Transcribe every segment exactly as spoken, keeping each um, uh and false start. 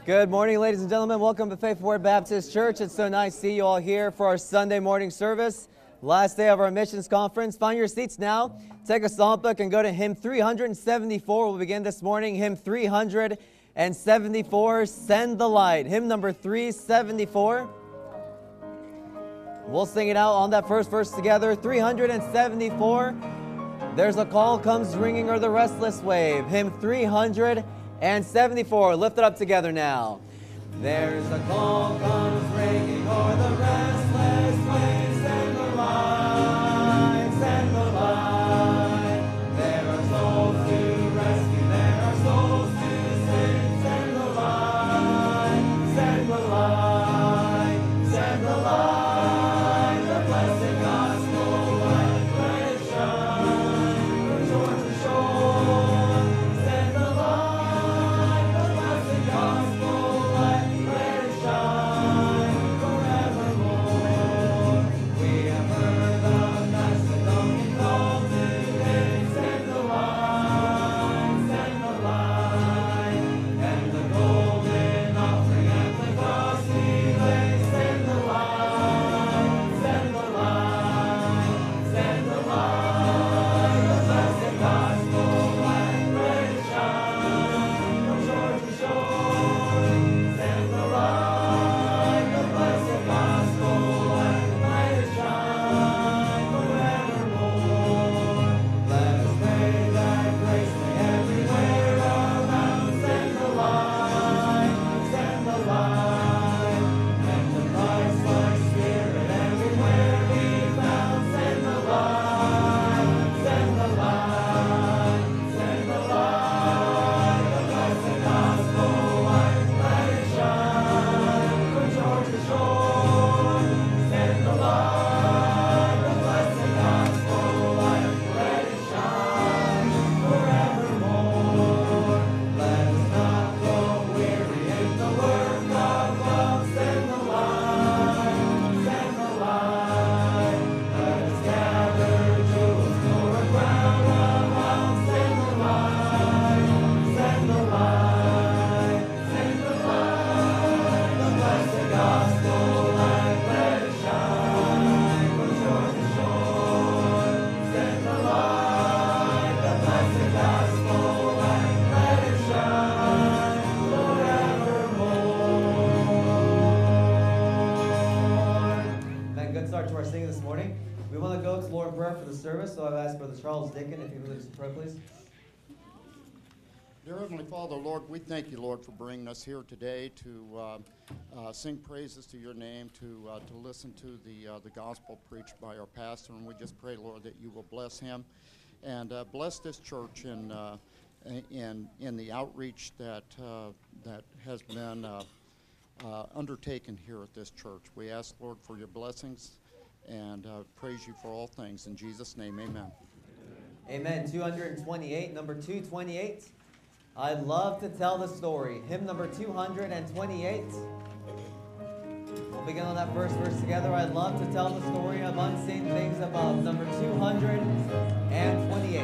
Good morning, ladies and gentlemen. Welcome to Faithful Word Baptist Church. It's so nice to see you all here for our Sunday morning service. Last day of our missions conference. Find your seats now. Take a psalm book and go to hymn three seventy-four. We'll begin this morning. Hymn three seventy-four, Send the Light. Hymn number three seventy-four. We'll sing it out on that first verse together. three seventy-four. There's a call comes ringing o'er the restless wave. Hymn three seventy-four. Lift it up together now. There's a call comes ringing o'er the restless wave. Send the light, send the light. There are souls to rescue, there are souls to save. Send the light, send the light, send the light. The blessed gospel light, let it shine from shore to shore. Send the light, the blessed gospel light, let it shine forevermore. We have heard the message of call today. Send the light, send the light, and the golden offering at the cross we lay. Send the light, send the light, send the light, the blessed gospel light, let it shine from shore to shore. Send the light, the blessed gospel light, let it shine forevermore. Let us pray that grace may everywhere abound. Send the light, send the light, and the Christ-like Spirit everywhere be found. Send the light, send the light, send the light, the blessed gospel light, let it shine from shore to shore. Send the light, the blessed gospel light, let it shine forevermore. Let us not grow weary in the work of love. Send the light, send the light. Let us gather jewels for a crown of love. Send the light, send the light, send the light. The blessed gospel light, let it shine from shore to shore. Send the light, the blessed gospel light, let it shine forevermore. Amen. Good start to our singing this morning. We want to go to Lord in prayer for the service, so I've asked Brother Charles Dickin if he would lead us in prayer, please. Dear Heavenly Father, Lord, we thank you, Lord, for bringing us here today to uh, uh, sing praises to your name, to uh, to listen to the uh, the gospel preached by our pastor, and we just pray, Lord, that you will bless him and uh, bless this church in uh, in in the outreach that uh, that has been uh, uh, undertaken here at this church. We ask, Lord, for your blessings and uh, praise you for all things. In Jesus' name, amen. Amen. two twenty-eight, number two twenty-eight. I'd love to tell the story. Hymn number two twenty-eight. We'll begin on that first verse together. I'd love to tell the story of unseen things above. Number two twenty-eight.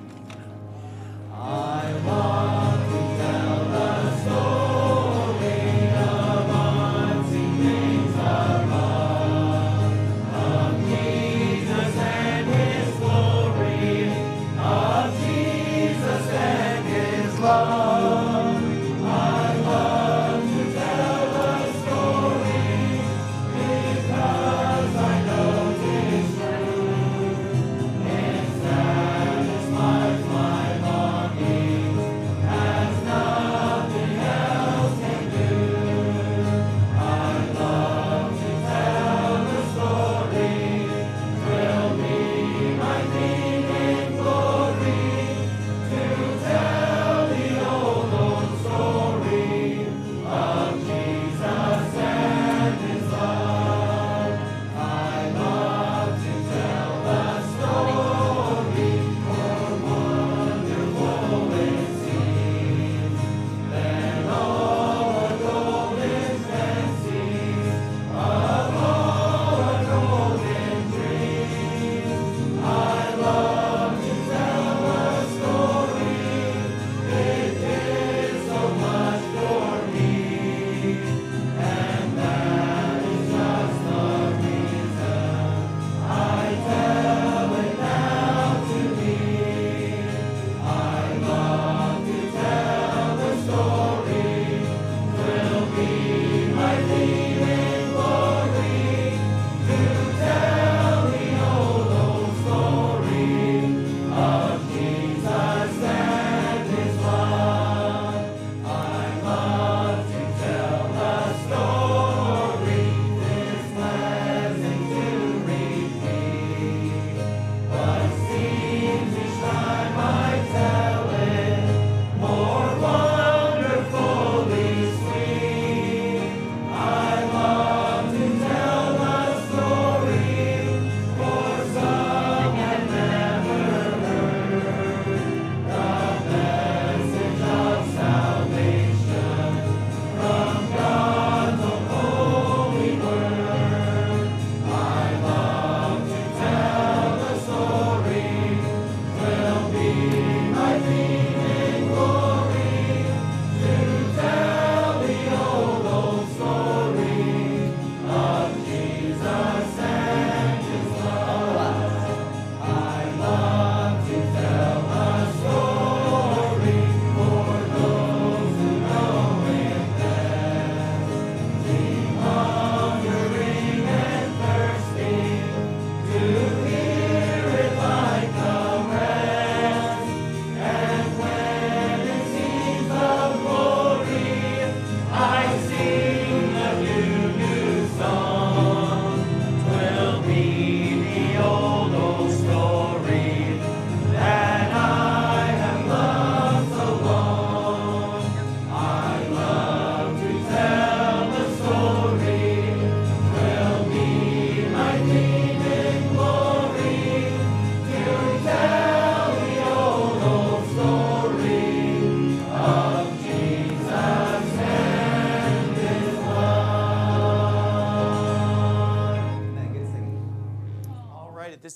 I want to tell the story of unseen things above, of Jesus and his glory, of Jesus and his love. I love to tell the story because I know 'tis true. In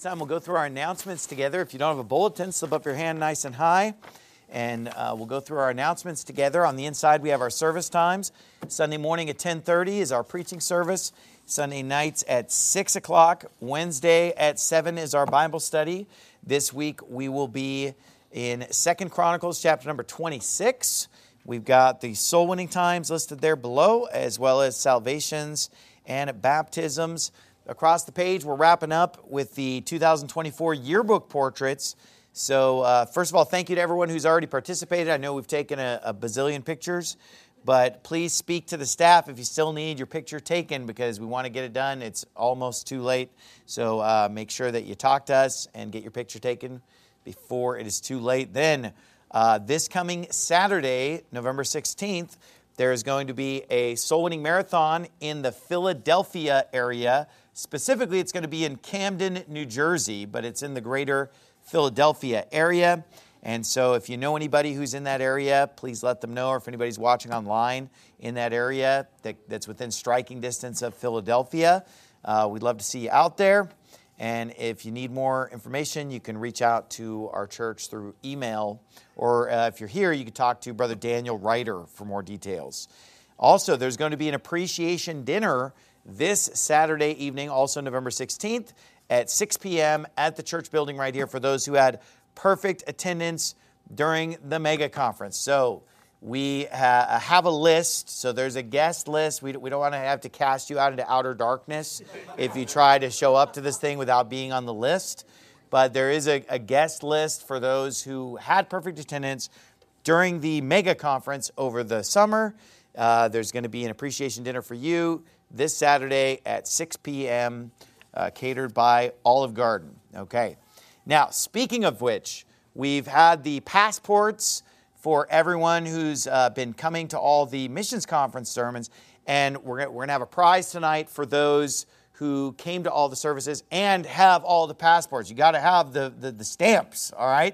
time we'll go through our announcements together. If you don't have a bulletin, slip up your hand nice and high, and uh, we'll go through our announcements together. On the inside, we have our service times. Sunday morning at ten thirty is our preaching service. Sunday nights at six o'clock. Wednesday at seven is our Bible study. This week we will be in Second Chronicles chapter number twenty-six. We've got the soul winning times listed there below, as well as salvations and baptisms. Across the page, we're wrapping up with the two thousand twenty-four yearbook portraits. So uh, first of all, thank you to everyone who's already participated. I know we've taken a, a bazillion pictures, but please speak to the staff if you still need your picture taken, because we want to get it done. It's almost too late. So uh, make sure that you talk to us and get your picture taken before it is too late. Then uh, this coming Saturday, November sixteenth, there is going to be a soul winning marathon in the Philadelphia area. Specifically, it's going to be in Camden, New Jersey, but it's in the greater Philadelphia area. And so if you know anybody who's in that area, please let them know. Or if anybody's watching online in that area that, that's within striking distance of Philadelphia, uh, we'd love to see you out there. And if you need more information, you can reach out to our church through email. Or uh, if you're here, you can talk to Brother Daniel Ryder for more details. Also, there's going to be an appreciation dinner this Saturday evening, also November sixteenth, at six p.m. at the church building right here for those who had perfect attendance during the mega conference. So we ha- have a list. So there's a guest list. We, we don't want to have to cast you out into outer darkness if you try to show up to this thing without being on the list. But there is a, a guest list for those who had perfect attendance during the mega conference over the summer. Uh, there's going to be an appreciation dinner for you this Saturday at six p.m., uh, catered by Olive Garden. Okay. Now, speaking of which, we've had the passports for everyone who's uh, been coming to all the missions conference sermons, and we're gonna, we're going to have a prize tonight for those who came to all the services and have all the passports. You got to have the, the the stamps, all right?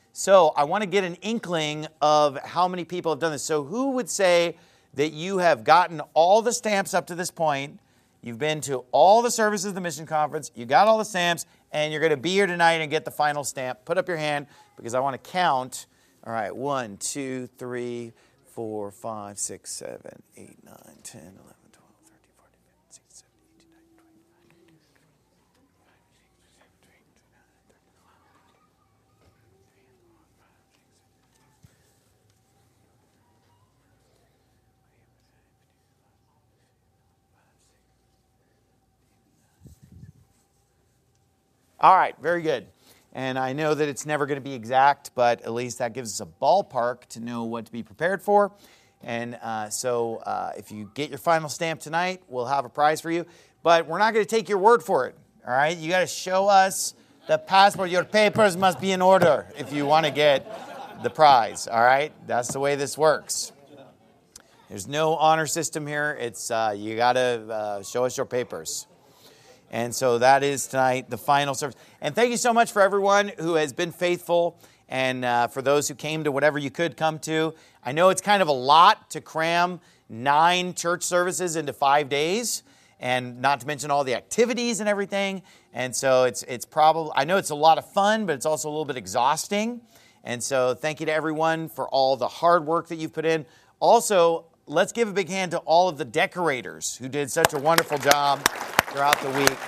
So I want to get an inkling of how many people have done this. So who would say that you have gotten all the stamps up to this point? You've been to all the services of the mission conference, you got all the stamps, and you're going to be here tonight and get the final stamp. Put up your hand, because I want to count. All right, one, two, three, four, five, six, seven, eight, nine, ten, eleven, twelve, thirteen, fourteen, fifteen, sixteen, seventeen, eighteen, nineteen, twenty, All right, very good. And I know that it's never going to be exact, but at least that gives us a ballpark to know what to be prepared for. And uh, so uh, if you get your final stamp tonight, we'll have a prize for you. But we're not going to take your word for it, all right? You got to show us the passport. Your papers must be in order if you want to get the prize, all right? That's the way this works. There's no honor system here. It's uh, you got to uh, show us your papers. And so that is tonight, the final service. And thank you so much for everyone who has been faithful, and uh, for those who came to whatever you could come to. I know it's kind of a lot to cram nine church services into five days, and not to mention all the activities and everything. And so it's it's probably, I know it's a lot of fun, but it's also a little bit exhausting. And so thank you to everyone for all the hard work that you've put in. Also, let's give a big hand to all of the decorators who did such a wonderful job throughout the week.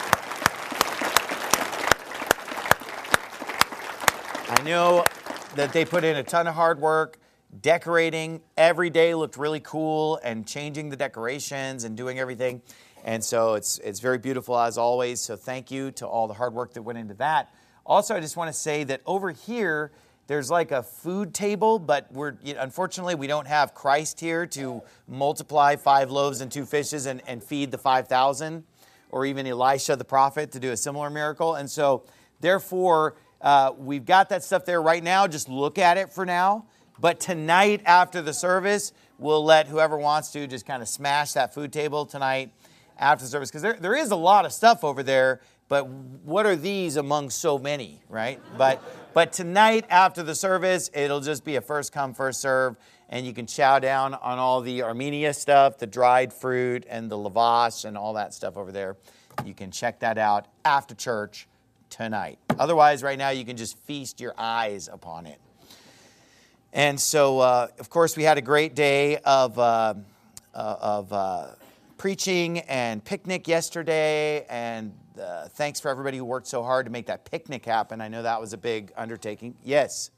I know that they put in a ton of hard work decorating. Every day looked really cool, and changing the decorations and doing everything. And so it's it's very beautiful as always. So thank you to all the hard work that went into that. Also, I just want to say that over here, there's like a food table, but we're unfortunately we don't have Christ here to multiply five loaves and two fishes and, and feed the five thousand. Or even Elisha the prophet to do a similar miracle. And so, therefore, uh, we've got that stuff there right now. Just look at it for now. But tonight, after the service, we'll let whoever wants to just kind of smash that food table tonight after the service. Because there, there is a lot of stuff over there, but what are these among so many, right? But, but tonight, after the service, it'll just be a first come, first serve. And you can chow down on all the Armenia stuff, the dried fruit, and the lavash, and all that stuff over there. You can check that out after church tonight. Otherwise, right now, you can just feast your eyes upon it. And so, uh, of course, we had a great day of, uh, uh, of uh, preaching and picnic yesterday, and uh, thanks for everybody who worked so hard to make that picnic happen. I know that was a big undertaking. Yes?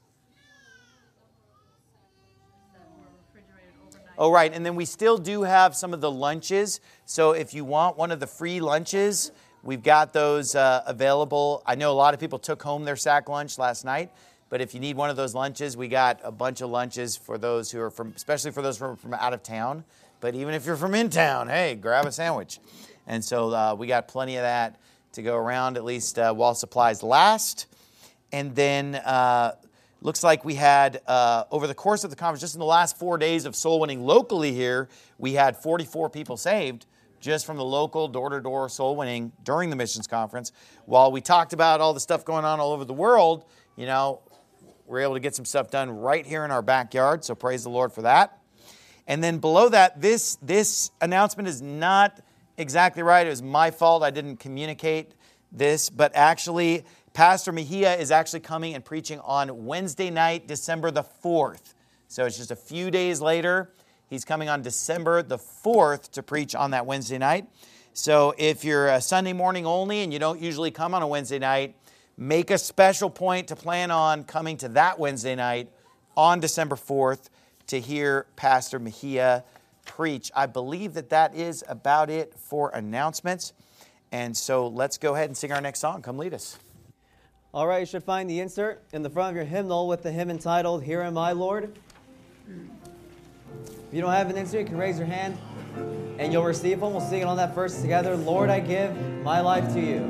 Oh, right, and then we still do have some of the lunches. So if you want one of the free lunches, we've got those uh, available. I know a lot of people took home their sack lunch last night, but if you need one of those lunches, we got a bunch of lunches for those who are from, especially for those from, from out of town. But even if you're from in town, hey, grab a sandwich. And so uh, we got plenty of that to go around, at least uh, while supplies last. And then uh, looks like we had, uh, over the course of the conference, just in the last four days of soul winning locally here, we had forty-four people saved just from the local door-to-door soul winning during the missions conference. While we talked about all the stuff going on all over the world, you know, we're able to get some stuff done right here in our backyard, so praise the Lord for that. And then below that, this, this announcement is not exactly right. It was my fault. I didn't communicate this, but actually, Pastor Mejia is actually coming and preaching on Wednesday night, December the fourth. So it's just a few days later. He's coming on December the fourth to preach on that Wednesday night. So if you're a Sunday morning only and you don't usually come on a Wednesday night, make a special point to plan on coming to that Wednesday night on December fourth to hear Pastor Mejia preach. I believe that that is about it for announcements. And so let's go ahead and sing our next song. Come lead us. All right, you should find the insert in the front of your hymnal with the hymn entitled, Here Am I, Lord. If you don't have an insert, you can raise your hand and you'll receive one. We'll sing it on that verse together. Lord, I give my life to you.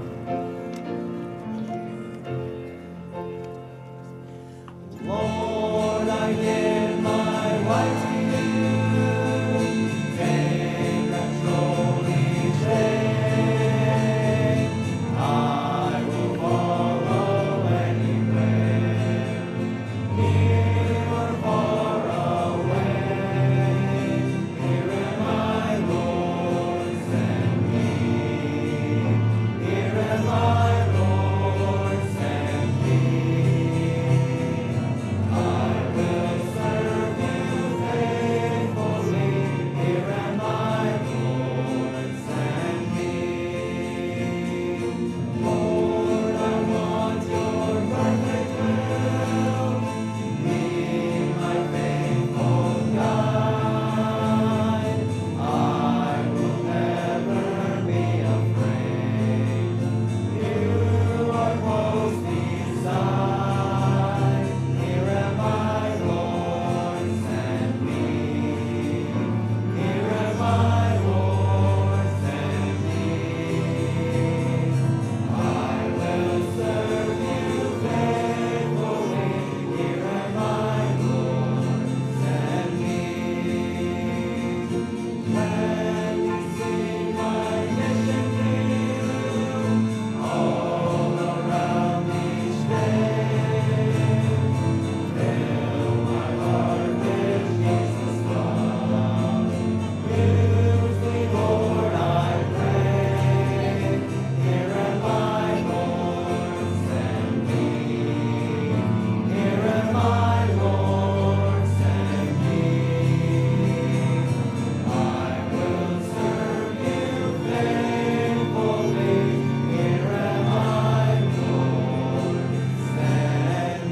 Lord, I give my life to you. Take control each day. I will follow anywhere, near or far away. Here am I, Lord, send me. Here am I, Lord, send me. I will serve you faithfully. Here am I, Lord, send me. Lord, I want your perfect will. Be my faithful guide. I will never be afraid. You are close beside. Here am I, Lord, send me. Here am I, Lord, send me. I will serve you faithfully. Here am I, Lord, send me. Let me see my mission through all around each day. Fill my heart with Jesus' love. Use me, Lord, I pray. Here am I, Lord, send me. Here am I, Lord, send me. I will serve you faithfully. Here am I, Lord, send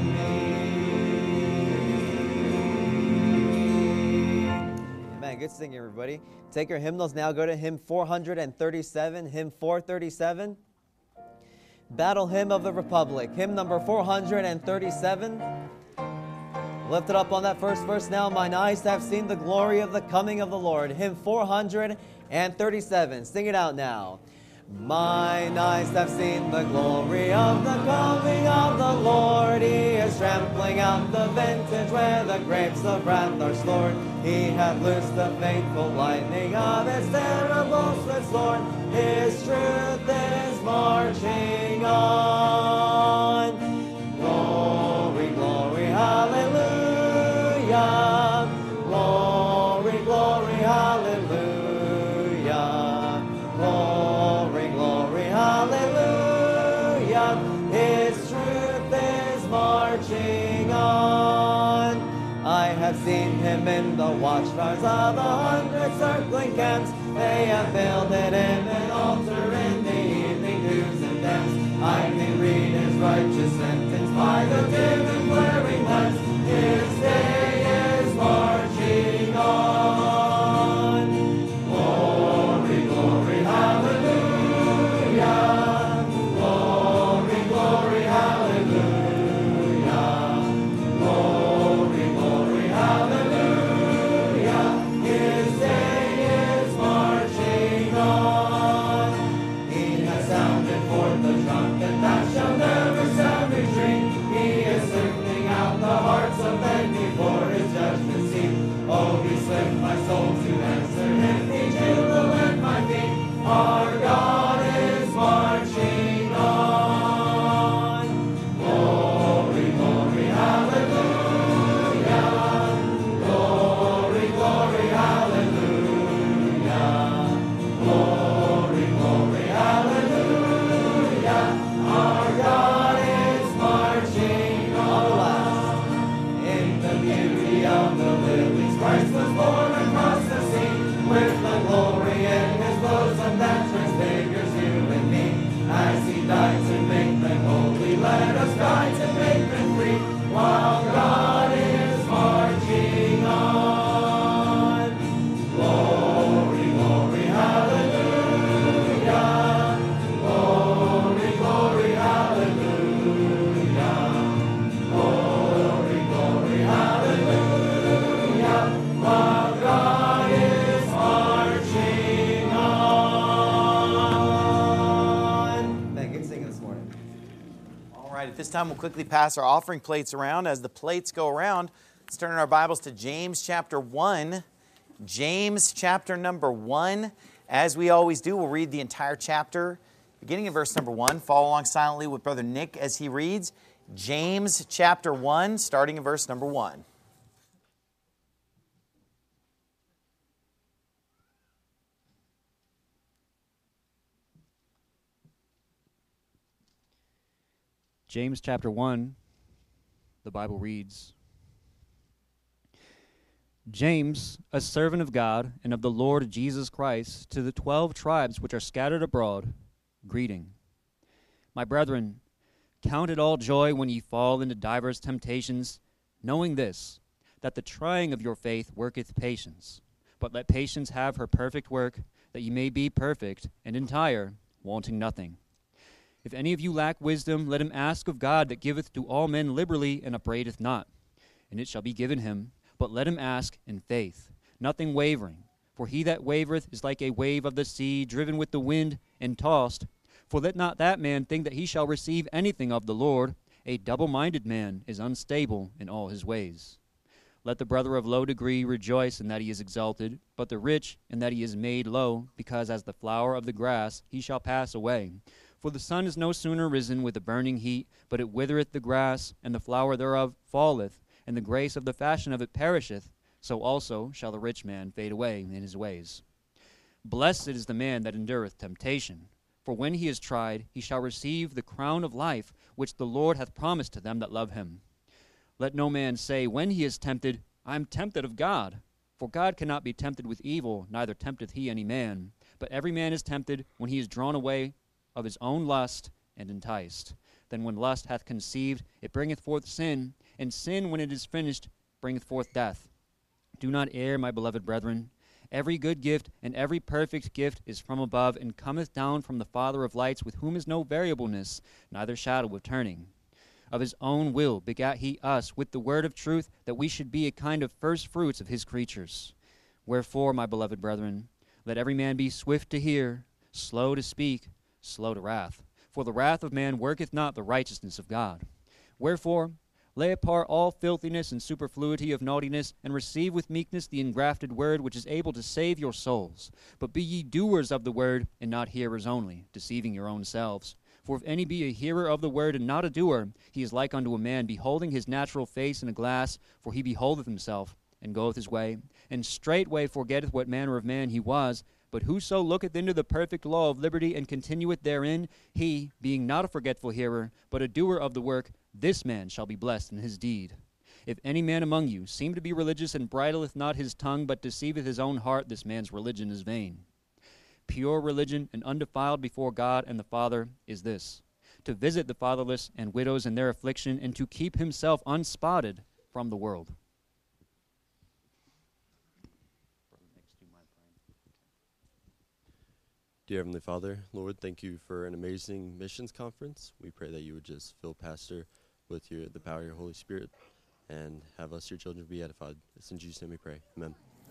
me. Amen. Good singing, everybody. Take your hymnals now. Go to hymn four thirty-seven, hymn four thirty-seven. Battle Hymn of the Republic, hymn number four thirty-seven. Lift it up on that first verse now. Mine eyes have seen the glory of the coming of the Lord. Hymn four thirty-seven. Sing it out now. Mine eyes have seen the glory of the coming of the Lord. He is trampling out the vintage where the grapes of wrath are stored. He hath loosed the faithful lightning of his terrible swift sword. His truth is marching on. Glory, glory, hallelujah. Glory, glory, hallelujah. Glory, glory, hallelujah. marching on. I have seen him in the watchtowers of a hundred circling camps. They have builded him an altar in the evening dews and damps. I can read his righteous sentence by the dim and flaring lamps. His day is marching on. Glory, glory, hallelujah. Glory, glory, hallelujah. Glory, glory, hallelujah. His day is marching on. He has sounded forth the trumpet that shall never sound retreat. He is sifting out the hearts of men before his judgment seat. Oh, he slipped my soul to answer him. He jubilant at my feet. Our God is marching on. Glory, glory, hallelujah. Glory, glory, hallelujah. Glory, glory, hallelujah. Our God is marching on. In the beauty of the lilies, Christ was born across the sea. With the glory in his bosom that transfigures you and me. As he died to make men holy, let us die to make men free. While God is marching on. Glory, glory, hallelujah. Glory, glory, hallelujah. Glory, glory, hallelujah. While God is marching on. Man, good singing this morning. All right, at this time, we'll quickly pass our offering plates around. As the plates go around, let's turn in our Bibles to James chapter one. James chapter number one. As we always do, we'll read the entire chapter, beginning in verse number one. Follow along silently with Brother Nick as he reads. James chapter one, starting in verse number one. James chapter one, the Bible reads, James, a servant of God and of the Lord Jesus Christ, to the twelve tribes which are scattered abroad, greeting. My brethren, count it all joy when ye fall into divers temptations, knowing this, that the trying of your faith worketh patience. But let patience have her perfect work, that ye may be perfect and entire, wanting nothing. If any of you lack wisdom, let him ask of God that giveth to all men liberally and upbraideth not, and it shall be given him. But let him ask in faith, nothing wavering. For he that wavereth is like a wave of the sea, driven with the wind and tossed. For let not that man think that he shall receive anything of the Lord. A double-minded man is unstable in all his ways. Let the brother of low degree rejoice in that he is exalted, but the rich in that he is made low, because as the flower of the grass he shall pass away. For the sun is no sooner risen with a burning heat, but it withereth the grass, and the flower thereof falleth, and the grace of the fashion of it perisheth. So also shall the rich man fade away in his ways. Blessed is the man that endureth temptation, for when he is tried, he shall receive the crown of life, which the Lord hath promised to them that love him. Let no man say, when he is tempted, I am tempted of God. For God cannot be tempted with evil, neither tempteth he any man. But every man is tempted when he is drawn away of his own lust and enticed. Then when lust hath conceived, it bringeth forth sin, and sin, when it is finished, bringeth forth death. Do not err, my beloved brethren. Every good gift and every perfect gift is from above, and cometh down from the Father of lights, with whom is no variableness, neither shadow of turning. Of his own will begat he us with the word of truth, that we should be a kind of first fruits of his creatures. Wherefore, my beloved brethren, let every man be swift to hear, slow to speak, slow to wrath. For the wrath of man worketh not the righteousness of God. Wherefore, lay apart all filthiness and superfluity of naughtiness, and receive with meekness the engrafted word, which is able to save your souls. But be ye doers of the word, and not hearers only, deceiving your own selves. For if any be a hearer of the word, and not a doer, he is like unto a man beholding his natural face in a glass. For he beholdeth himself, and goeth his way, and straightway forgetteth what manner of man he was. But whoso looketh into the perfect law of liberty and continueth therein, he, being not a forgetful hearer, but a doer of the work, this man shall be blessed in his deed. If any man among you seem to be religious and bridleth not his tongue, but deceiveth his own heart, this man's religion is vain. Pure religion and undefiled before God and the Father is this, to visit the fatherless and widows in their affliction, and to keep himself unspotted from the world. Dear Heavenly Father, Lord, thank you for an amazing missions conference. We pray that you would just fill Pastor with your the power of your Holy Spirit and have us, your children, be edified. It's in Jesus' name we pray. Amen.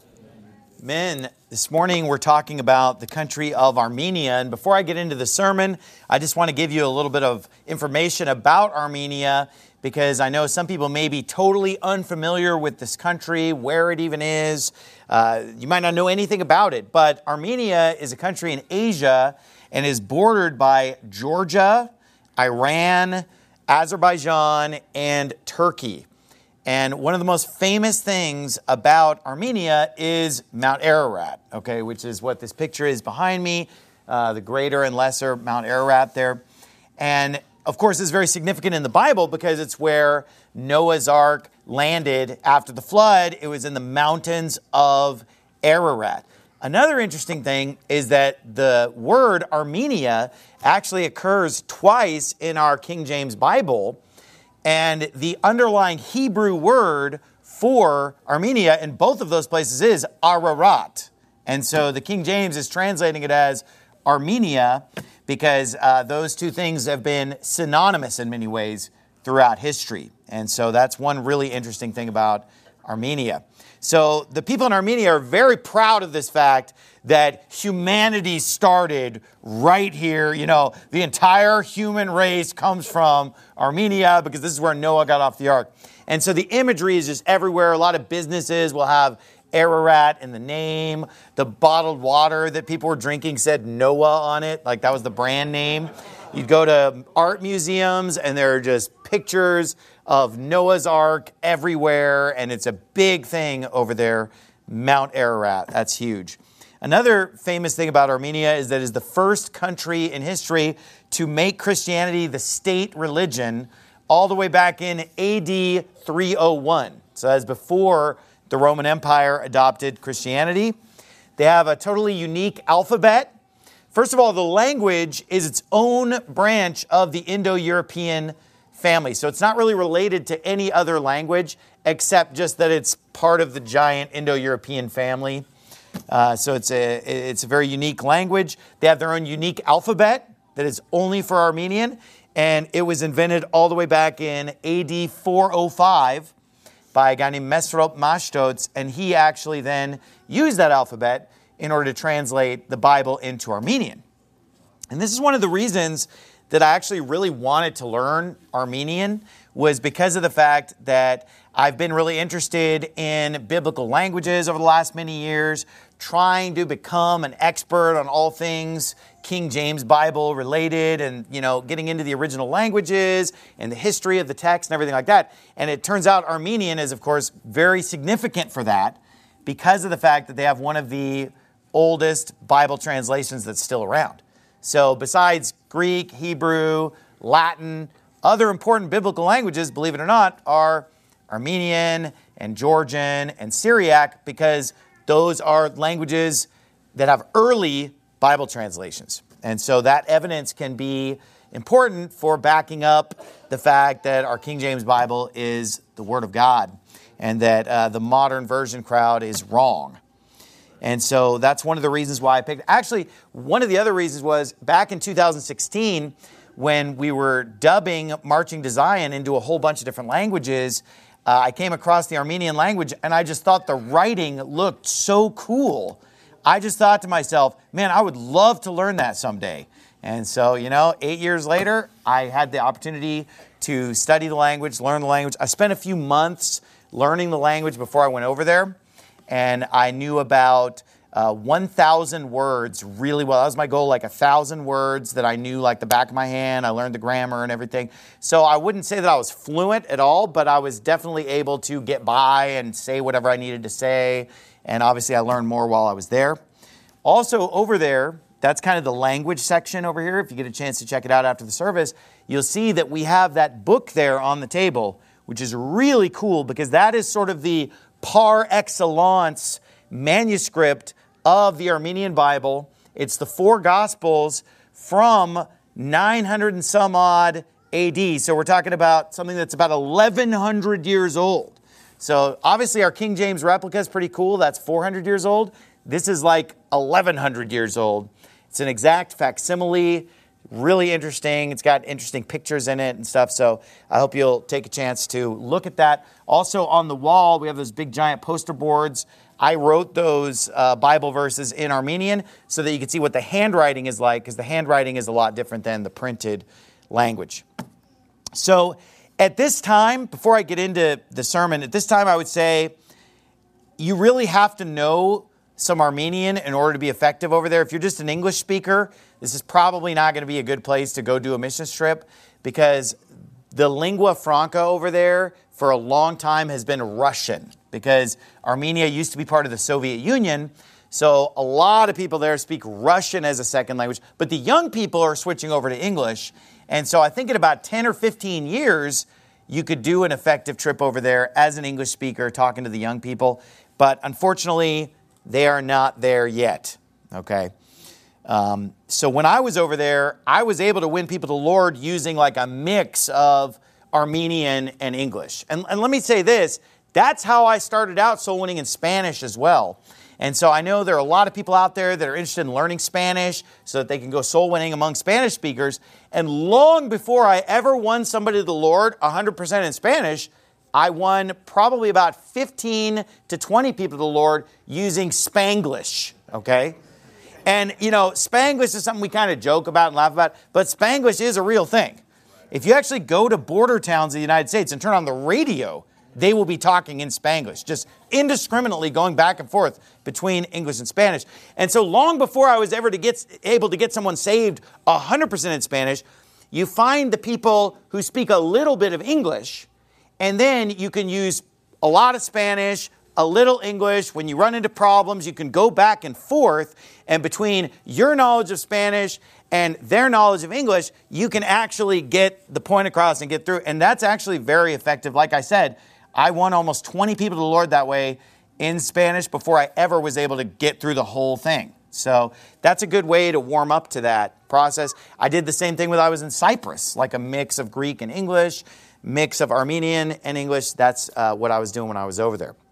Men, this morning we're talking about the country of Armenia. And before I get into the sermon, I just want to give you a little bit of information about Armenia, because I know some people may be totally unfamiliar with this country, where it even is. Uh, you might not know anything about it, but Armenia is a country in Asia and is bordered by Georgia, Iran, Azerbaijan, and Turkey. And one of the most famous things about Armenia is Mount Ararat, okay, which is what this picture is behind me, uh, the greater and lesser Mount Ararat there. And of course, it's very significant in the Bible because it's where Noah's Ark landed after the flood. It was in the mountains of Ararat. Another interesting thing is that the word Armenia actually occurs twice in our King James Bible. And the underlying Hebrew word for Armenia in both of those places is Ararat. And so the King James is translating it as Armenia because uh, those two things have been synonymous in many ways throughout history. And so that's one really interesting thing about Armenia. So the people in Armenia are very proud of this fact that humanity started right here. You know, the entire human race comes from Armenia because this is where Noah got off the ark. And so the imagery is just everywhere. A lot of businesses will have Ararat in the name. The bottled water that people were drinking said Noah on it. Like that was the brand name. You'd go to art museums and there are just pictures of Noah's Ark everywhere. And it's a big thing over there, Mount Ararat. That's huge. Another famous thing about Armenia is that it is the first country in history to make Christianity the state religion all the way back in A D three oh one. So that's before the Roman Empire adopted Christianity. They have a totally unique alphabet. First of all, the language is its own branch of the Indo-European family. So it's not really related to any other language except just that it's part of the giant Indo-European family. Uh, so it's a, it's a very unique language. They have their own unique alphabet that is only for Armenian. And it was invented all the way back in A D four oh five by a guy named Mesrop Mashtots, and he actually then used that alphabet in order to translate the Bible into Armenian. And this is one of the reasons that I actually really wanted to learn Armenian, was because of the fact that I've been really interested in biblical languages over the last many years, trying to become an expert on all things King James Bible related and, you know, getting into the original languages and the history of the text and everything like that. And it turns out Armenian is, of course, very significant for that because of the fact that they have one of the oldest Bible translations that's still around. So besides Greek, Hebrew, Latin, other important biblical languages, believe it or not, are Armenian and Georgian and Syriac, because those are languages that have early Bible translations. And so that evidence can be important for backing up the fact that our King James Bible is the Word of God and that uh, the modern version crowd is wrong. And so that's one of the reasons why I picked. Actually, one of the other reasons was back in two thousand sixteen, when we were dubbing Marching to Zion into a whole bunch of different languages, uh, I came across the Armenian language and I just thought the writing looked so cool. I just thought to myself, man, I would love to learn that someday. And so, you know, eight years later, I had the opportunity to study the language, learn the language. I spent a few months learning the language before I went over there. And I knew about uh, one thousand words really well. That was my goal, like one thousand words that I knew like the back of my hand. I learned the grammar and everything. So I wouldn't say that I was fluent at all, but I was definitely able to get by and say whatever I needed to say. And obviously I learned more while I was there. Also over there, that's kind of the language section over here. If you get a chance to check it out after the service, you'll see that we have that book there on the table, which is really cool because that is sort of the par excellence manuscript of the Armenian Bible. It's the four Gospels from nine hundred and some odd A D. So we're talking about something that's about eleven hundred years old. So obviously our King James replica is pretty cool. That's four hundred years old. This is like eleven hundred years old. It's an exact facsimile, really interesting. It's got interesting pictures in it and stuff. So I hope you'll take a chance to look at that. Also on the wall, we have those big giant poster boards. I wrote those uh, Bible verses in Armenian so that you can see what the handwriting is like, because the handwriting is a lot different than the printed language. So at this time, before I get into the sermon, at this time I would say you really have to know some Armenian in order to be effective over there. If you're just an English speaker, this is probably not going to be a good place to go do a mission trip because the lingua franca over there for a long time has been Russian because Armenia used to be part of the Soviet Union. So a lot of people there speak Russian as a second language, but the young people are switching over to English. And so I think in about ten or fifteen years, you could do an effective trip over there as an English speaker talking to the young people. But unfortunately, they are not there yet, okay? Um, so when I was over there, I was able to win people to the Lord using like a mix of Armenian and English. And, and let me say this, that's how I started out soul winning in Spanish as well. And so I know there are a lot of people out there that are interested in learning Spanish so that they can go soul winning among Spanish speakers. And long before I ever won somebody to the Lord one hundred percent in Spanish, I won probably about fifteen to twenty people to the Lord using Spanglish, okay? And, you know, Spanglish is something we kind of joke about and laugh about, but Spanglish is a real thing. If you actually go to border towns in the United States and turn on the radio, they will be talking in Spanglish, just indiscriminately going back and forth between English and Spanish. And so long before I was ever to get, able to get someone saved one hundred percent in Spanish, you find the people who speak a little bit of English, and then you can use a lot of Spanish, a little English. When you run into problems, you can go back and forth. And between your knowledge of Spanish and their knowledge of English, you can actually get the point across and get through. And that's actually very effective. Like I said, I won almost twenty people to the Lord that way in Spanish before I ever was able to get through the whole thing. So that's a good way to warm up to that process. I did the same thing when I was in Cyprus, like a mix of Greek and English, mix of Armenian and English. That's uh, what I was doing when I was over there.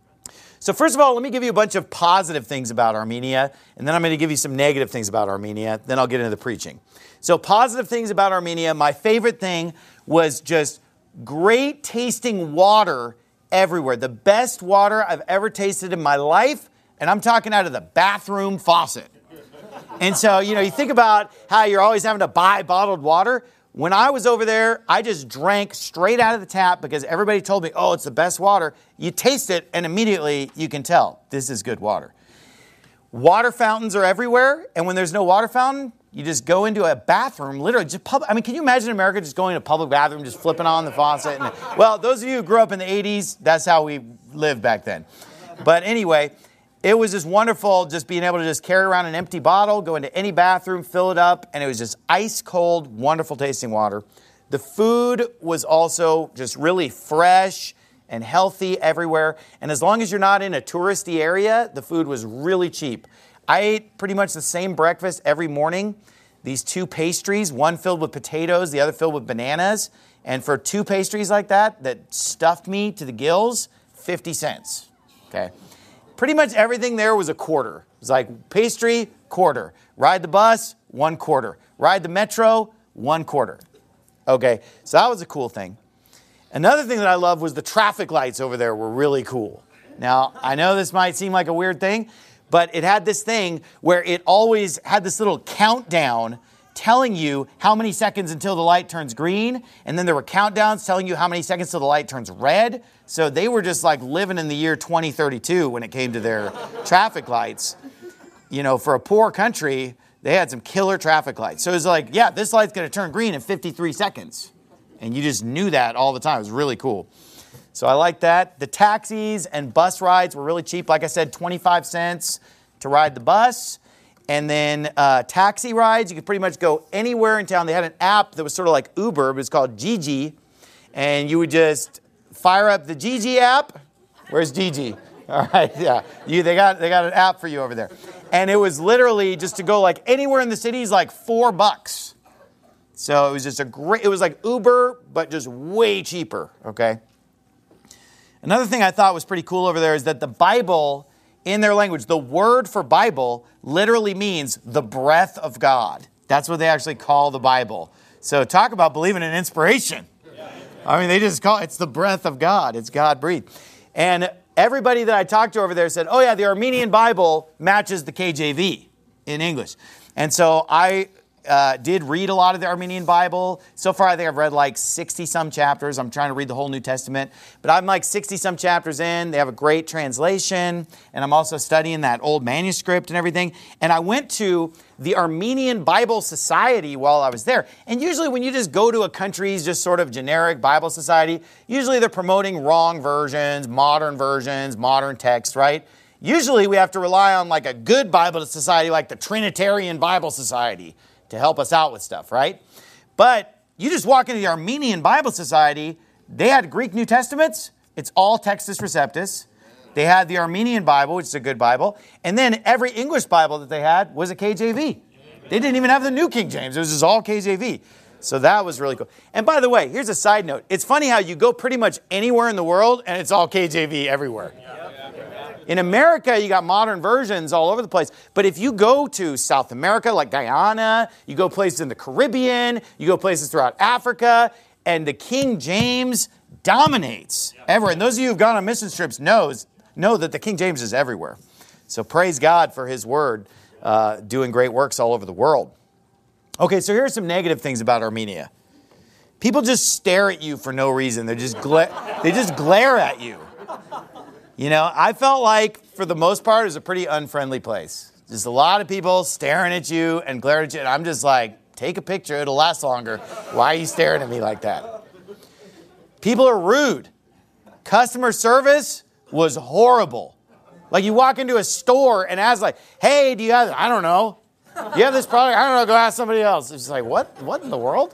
So first of all, let me give you a bunch of positive things about Armenia, and then I'm going to give you some negative things about Armenia. Then I'll get into the preaching. So positive things about Armenia, my favorite thing was just great tasting water everywhere. The best water I've ever tasted in my life, and I'm talking out of the bathroom faucet. And so, you know, you think about how you're always having to buy bottled water. When I was over there, I just drank straight out of the tap because everybody told me, oh, it's the best water. You taste it, and immediately you can tell this is good water. Water fountains are everywhere, and when there's no water fountain, you just go into a bathroom, literally just public. I mean, can you imagine America just going to a public bathroom, just flipping on the faucet? And, well, those of you who grew up in the eighties, that's how we lived back then. But anyway, it was just wonderful just being able to just carry around an empty bottle, go into any bathroom, fill it up, and it was just ice cold, wonderful tasting water. The food was also just really fresh and healthy everywhere. And as long as you're not in a touristy area, the food was really cheap. I ate pretty much the same breakfast every morning. These two pastries, one filled with potatoes, the other filled with bananas. And for two pastries like that, that stuffed me to the gills, fifty cents. Okay. Pretty much everything there was a quarter. It was like pastry, quarter. Ride the bus, one quarter. Ride the metro, one quarter. Okay, so that was a cool thing. Another thing that I loved was the traffic lights over there were really cool. Now, I know this might seem like a weird thing, but it had this thing where it always had this little countdown telling you how many seconds until the light turns green. And then there were countdowns telling you how many seconds till the light turns red. So they were just like living in the year twenty thirty-two when it came to their traffic lights. You know, for a poor country, they had some killer traffic lights. So it was like, yeah, this light's going to turn green in fifty-three seconds. And you just knew that all the time. It was really cool. So I like that. The taxis and bus rides were really cheap. Like I said, twenty-five cents to ride the bus. And then uh, taxi rides. You could pretty much go anywhere in town. They had an app that was sort of like Uber. It was called Gigi. And you would just fire up the Gigi app. Where's Gigi? All right, yeah. You, they got they got an app for you over there. And it was literally just to go like anywhere in the city is like four bucks. So it was just a great, it was like Uber, but just way cheaper, okay? Another thing I thought was pretty cool over there is that the Bible, in their language, the word for Bible literally means the breath of God. That's what they actually call the Bible. So talk about believing in inspiration. I mean, they just call it, it's the breath of God. It's God-breathed. And everybody that I talked to over there said, oh yeah, the Armenian Bible matches the K J V in English. And so I uh, did read a lot of the Armenian Bible. So far, I think I've read like sixty-some chapters. I'm trying to read the whole New Testament. But I'm like sixty-some chapters in. They have a great translation. And I'm also studying that old manuscript and everything. And I went to the Armenian Bible Society while I was there. And usually when you just go to a country's just sort of generic Bible society, usually they're promoting wrong versions, modern versions, modern text, right? Usually we have to rely on like a good Bible society like the Trinitarian Bible Society to help us out with stuff, right? But you just walk into the Armenian Bible Society, they had Greek New Testaments. It's all Textus Receptus. They had the Armenian Bible, which is a good Bible. And then every English Bible that they had was a K J V. They didn't even have the New King James. It was just all K J V. So that was really cool. And by the way, here's a side note. It's funny how you go pretty much anywhere in the world and it's all K J V everywhere. In America, you got modern versions all over the place. But if you go to South America, like Guyana, you go places in the Caribbean, you go places throughout Africa, and the King James dominates everywhere. And those of you who've gone on mission trips knows, know that the King James is everywhere. So praise God for his word, uh, doing great works all over the world. Okay, so here are some negative things about Armenia. People just stare at you for no reason. They're just gla- they just glare at you. You know, I felt like, for the most part, it was a pretty unfriendly place. Just a lot of people staring at you and glaring at you. And I'm just like, take a picture. It'll last longer. Why are you staring at me like that? People are rude. Customer service was horrible. Like, you walk into a store and ask, like, hey, do you have, I don't know. Do you have this product? I don't know. Go ask somebody else. It's just like, what? What in the world?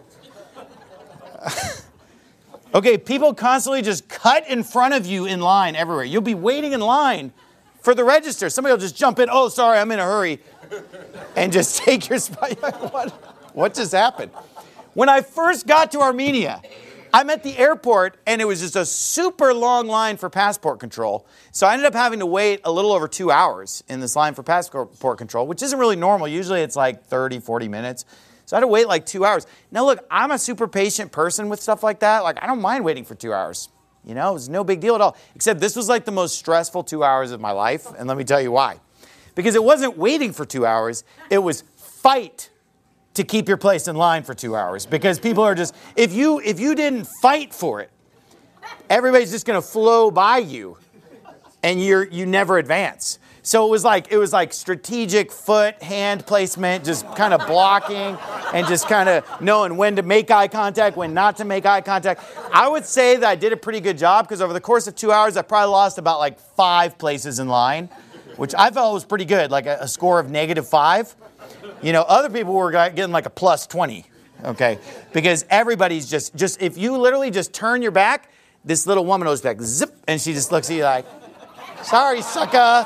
Okay, people constantly just cut in front of you in line everywhere. You'll be waiting in line for the register. Somebody will just jump in. Oh, sorry, I'm in a hurry. And just take your spot. What, what just happened? When I first got to Armenia, I'm at the airport, and it was just a super long line for passport control. So I ended up having to wait a little over two hours in this line for passport control, which isn't really normal. Usually it's like thirty, forty minutes. So I had to wait like two hours. Now, look, I'm a super patient person with stuff like that. Like, I don't mind waiting for two hours. You know, it was no big deal at all. Except this was like the most stressful two hours of my life. And let me tell you why. Because it wasn't waiting for two hours. It was fight to keep your place in line for two hours. Because people are just, if you if you didn't fight for it, everybody's just going to flow by you. And you're you never advance. So it was like it was like strategic foot, hand placement, just kind of blocking and just kind of knowing when to make eye contact, when not to make eye contact. I would say that I did a pretty good job because over the course of two hours, I probably lost about like five places in line, which I felt was pretty good, like a, a score of negative five. You know, other people were getting like a plus twenty, okay? Because everybody's just, just if you literally just turn your back, this little woman goes back, zip, and she just looks at you like, sorry, sucker.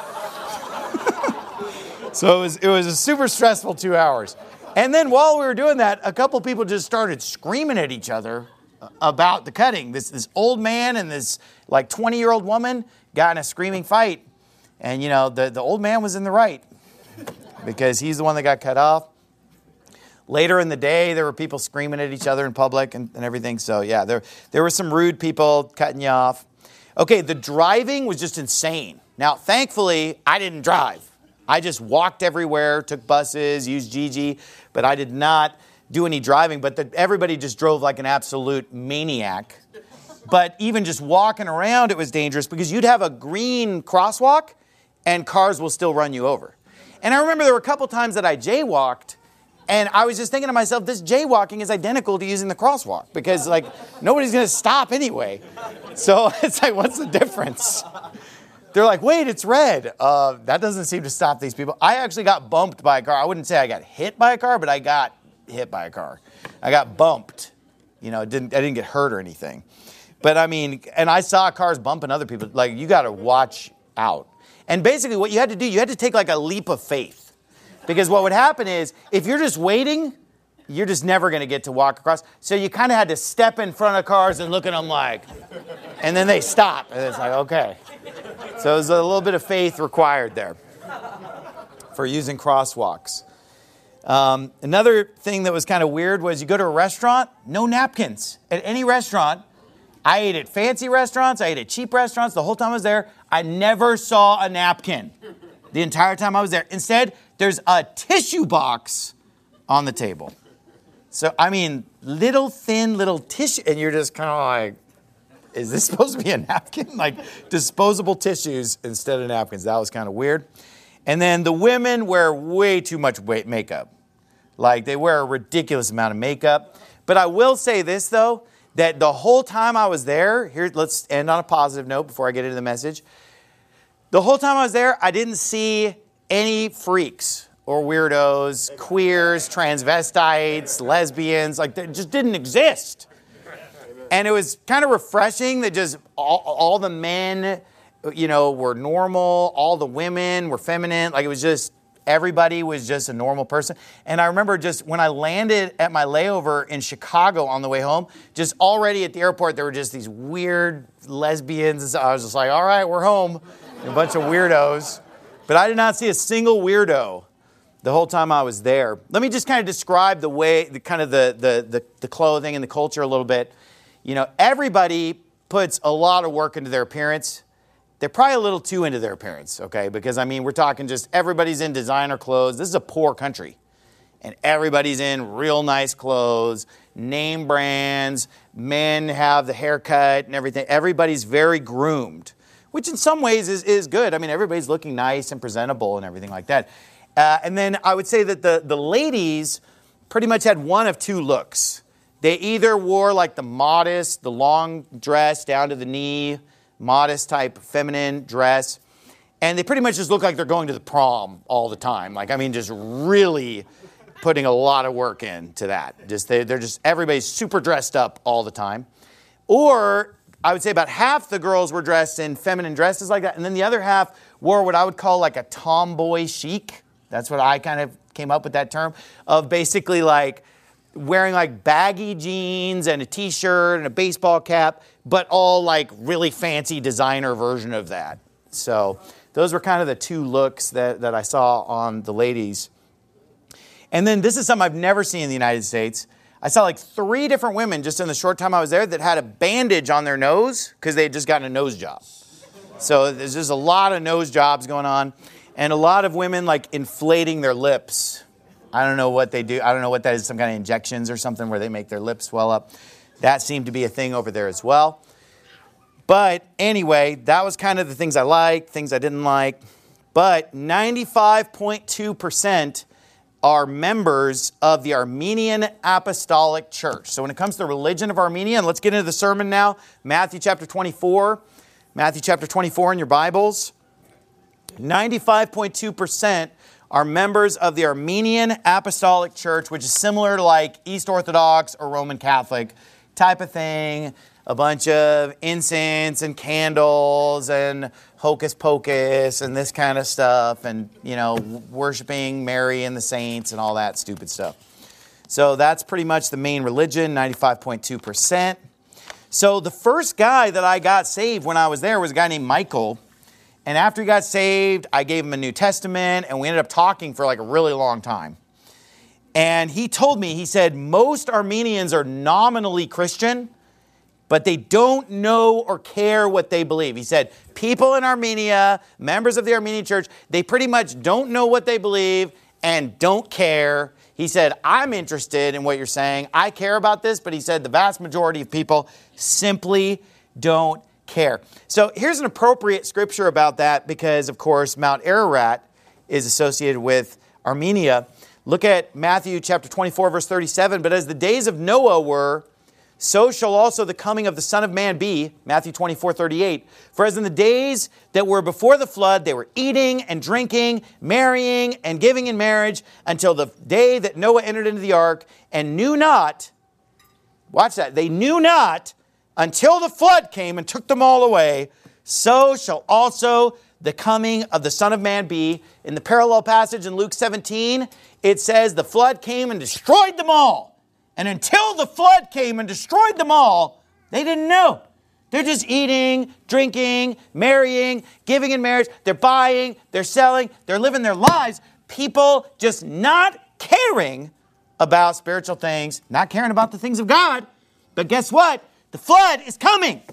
So it was, it was a super stressful two hours. And then while we were doing that, a couple people just started screaming at each other about the cutting. This, this old man and this like twenty-year-old woman got in a screaming fight. And, you know, the, the old man was in the right because he's the one that got cut off. Later in the day, there were people screaming at each other in public and, and everything. So, yeah, there, there were some rude people cutting you off. Okay, the driving was just insane. Now, thankfully, I didn't drive. I just walked everywhere, took buses, used Gigi, but I did not do any driving. But the, everybody just drove like an absolute maniac. But even just walking around, it was dangerous because you'd have a green crosswalk and cars will still run you over. And I remember there were a couple times that I jaywalked, and I was just thinking to myself, this jaywalking is identical to using the crosswalk because, like, nobody's going to stop anyway. So it's like, what's the difference? They're like, wait, it's red. Uh, that doesn't seem to stop these people. I actually got bumped by a car. I wouldn't say I got hit by a car, but I got hit by a car. I got bumped. You know, didn't I didn't get hurt or anything. But I mean, and I saw cars bumping other people. Like, you got to watch out. And basically what you had to do, you had to take like a leap of faith. Because what would happen is, if you're just waiting, you're just never going to get to walk across. So you kind of had to step in front of cars and look at them like, and then they stop. And it's like, okay. So there's a little bit of faith required there for using crosswalks. Um, another thing that was kind of weird was you go to a restaurant, no napkins. At any restaurant, I ate at fancy restaurants, I ate at cheap restaurants. The whole time I was there, I never saw a napkin the entire time I was there. Instead, there's a tissue box on the table. So, I mean, little thin little tissue, and you're just kind of like, is this supposed to be a napkin? Like disposable tissues instead of napkins. That was kind of weird. And then the women wear way too much makeup. Like, they wear a ridiculous amount of makeup. But I will say this, though, that the whole time I was there, here, let's end on a positive note before I get into the message. The whole time I was there, I didn't see any freaks or weirdos, queers, transvestites, lesbians. Like, they just didn't exist. And it was kind of refreshing that just all, all the men, you know, were normal. All the women were feminine. Like, it was just, everybody was just a normal person. And I remember just when I landed at my layover in Chicago on the way home, just already at the airport, there were just these weird lesbians. I was just like, all right, we're home. A bunch of weirdos. But I did not see a single weirdo the whole time I was there. Let me just kind of describe the way, the kind of the, the, the, the clothing and the culture a little bit. You know, everybody puts a lot of work into their appearance. They're probably a little too into their appearance, okay? Because, I mean, we're talking just everybody's in designer clothes. This is a poor country. And everybody's in real nice clothes, name brands. Men have the haircut and everything. Everybody's very groomed, which in some ways is, is good. I mean, everybody's looking nice and presentable and everything like that. Uh, and then I would say that the, the ladies pretty much had one of two looks. They either wore like the modest, the long dress down to the knee, modest type feminine dress, and they pretty much just look like they're going to the prom all the time. Like, I mean, just really putting a lot of work into that. Just they, they're just, everybody's super dressed up all the time. Or I would say about half the girls were dressed in feminine dresses like that, and then the other half wore what I would call like a tomboy chic. That's what I kind of came up with that term of basically like wearing like baggy jeans and a t-shirt and a baseball cap, but all like really fancy designer version of that. So those were kind of the two looks that, that I saw on the ladies. And then this is something I've never seen in the United States. I saw like three different women just in the short time I was there that had a bandage on their nose because they had just gotten a nose job. So there's just a lot of nose jobs going on. And a lot of women like inflating their lips. I don't know what they do. I don't know what that is, some kind of injections or something where they make their lips swell up. That seemed to be a thing over there as well. But anyway, that was kind of the things I liked, things I didn't like. But ninety-five point two percent are members of the Armenian Apostolic Church. So when it comes to the religion of Armenia, and let's get into the sermon now. Matthew chapter twenty-four. Matthew chapter twenty-four in your Bibles. ninety-five point two percent are members of the Armenian Apostolic Church, which is similar to like East Orthodox or Roman Catholic type of thing. A bunch of incense and candles and hocus pocus and this kind of stuff, and, you know, worshiping Mary and the saints and all that stupid stuff. So that's pretty much the main religion, ninety-five point two percent. So the first guy that I got saved when I was there was a guy named Michael. And after he got saved, I gave him a New Testament, and we ended up talking for like a really long time. And he told me, he said, most Armenians are nominally Christian, but they don't know or care what they believe. He said, people in Armenia, members of the Armenian church, they pretty much don't know what they believe and don't care. He said, I'm interested in what you're saying. I care about this, but he said the vast majority of people simply don't care. So here's an appropriate scripture about that because, of course, Mount Ararat is associated with Armenia. Look at Matthew chapter twenty-four, verse thirty-seven. But as the days of Noah were, so shall also the coming of the Son of Man be, Matthew twenty-four thirty-eight. For as in the days that were before the flood, they were eating and drinking, marrying and giving in marriage, until the day that Noah entered into the ark, and knew not, watch that, they knew not until the flood came and took them all away, so shall also the coming of the Son of Man be. In the parallel passage in Luke seventeen, it says the flood came and destroyed them all. And until the flood came and destroyed them all, they didn't know. They're just eating, drinking, marrying, giving in marriage. They're buying, they're selling, they're living their lives. People just not caring about spiritual things, not caring about the things of God. But guess what? The flood is coming.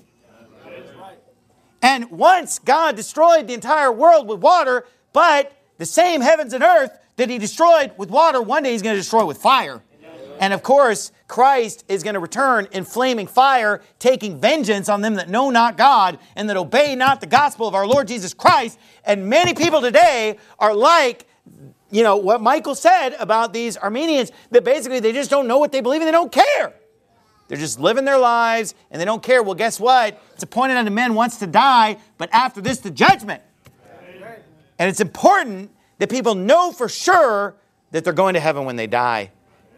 And once God destroyed the entire world with water, but the same heavens and earth that he destroyed with water, one day he's going to destroy with fire. And of course, Christ is going to return in flaming fire, taking vengeance on them that know not God and that obey not the gospel of our Lord Jesus Christ. And many people today are like, you know, what Michael said about these Armenians, that basically they just don't know what they believe and they don't care. They're just living their lives and they don't care. Well, guess what? It's appointed unto men once to die, but after this, the judgment. And it's important that people know for sure that they're going to heaven when they die.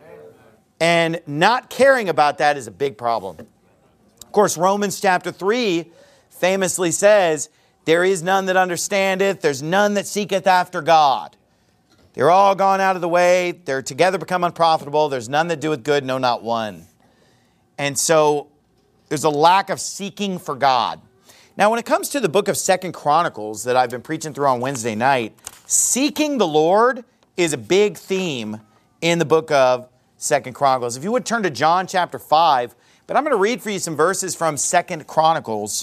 And not caring about that is a big problem. Of course, Romans chapter three famously says, there is none that understandeth, there's none that seeketh after God. They're all gone out of the way, they're together become unprofitable, there's none that doeth good, no, not one. And so there's a lack of seeking for God. Now, when it comes to the book of Second Chronicles that I've been preaching through on Wednesday night, seeking the Lord is a big theme in the book of Second Chronicles. If you would turn to John chapter five, but I'm going to read for you some verses from Second Chronicles.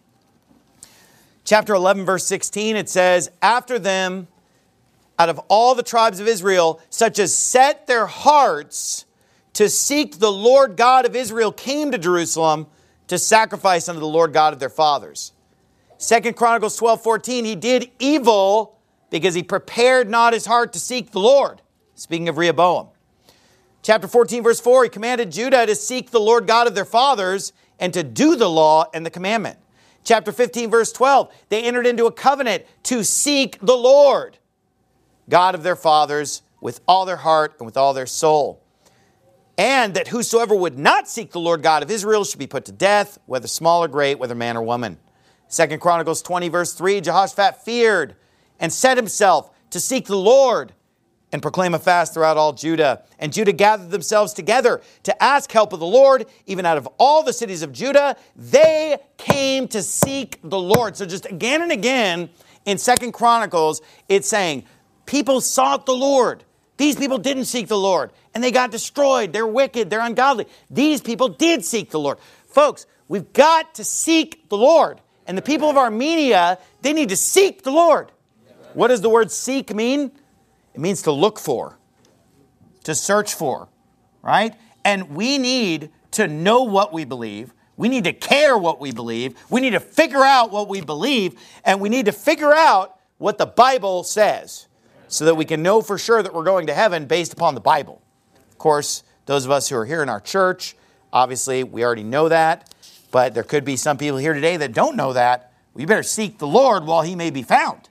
Chapter eleven, verse sixteen, it says, after them, out of all the tribes of Israel, such as set their hearts to seek the Lord God of Israel, came to Jerusalem to sacrifice unto the Lord God of their fathers. Second Chronicles twelve fourteen, he did evil because he prepared not his heart to seek the Lord. Speaking of Rehoboam. Chapter fourteen, verse four, he commanded Judah to seek the Lord God of their fathers and to do the law and the commandment. Chapter fifteen, verse twelve, they entered into a covenant to seek the Lord, God of their fathers, with all their heart and with all their soul. And that whosoever would not seek the Lord God of Israel should be put to death, whether small or great, whether man or woman. Second Chronicles twenty, verse three, Jehoshaphat feared and set himself to seek the Lord and proclaim a fast throughout all Judah. And Judah gathered themselves together to ask help of the Lord. Even out of all the cities of Judah, they came to seek the Lord. So just again and again in Second Chronicles, it's saying, people sought the Lord. These people didn't seek the Lord, and they got destroyed. They're wicked. They're ungodly. These people did seek the Lord. Folks, we've got to seek the Lord. And the people of Armenia, they need to seek the Lord. What does the word seek mean? It means to look for, to search for, right? And we need to know what we believe. We need to care what we believe. We need to figure out what we believe. And we need to figure out what the Bible says so that we can know for sure that we're going to heaven based upon the Bible. Of course, those of us who are here in our church, obviously we already know that. But there could be some people here today that don't know that. We better seek the Lord while he may be found.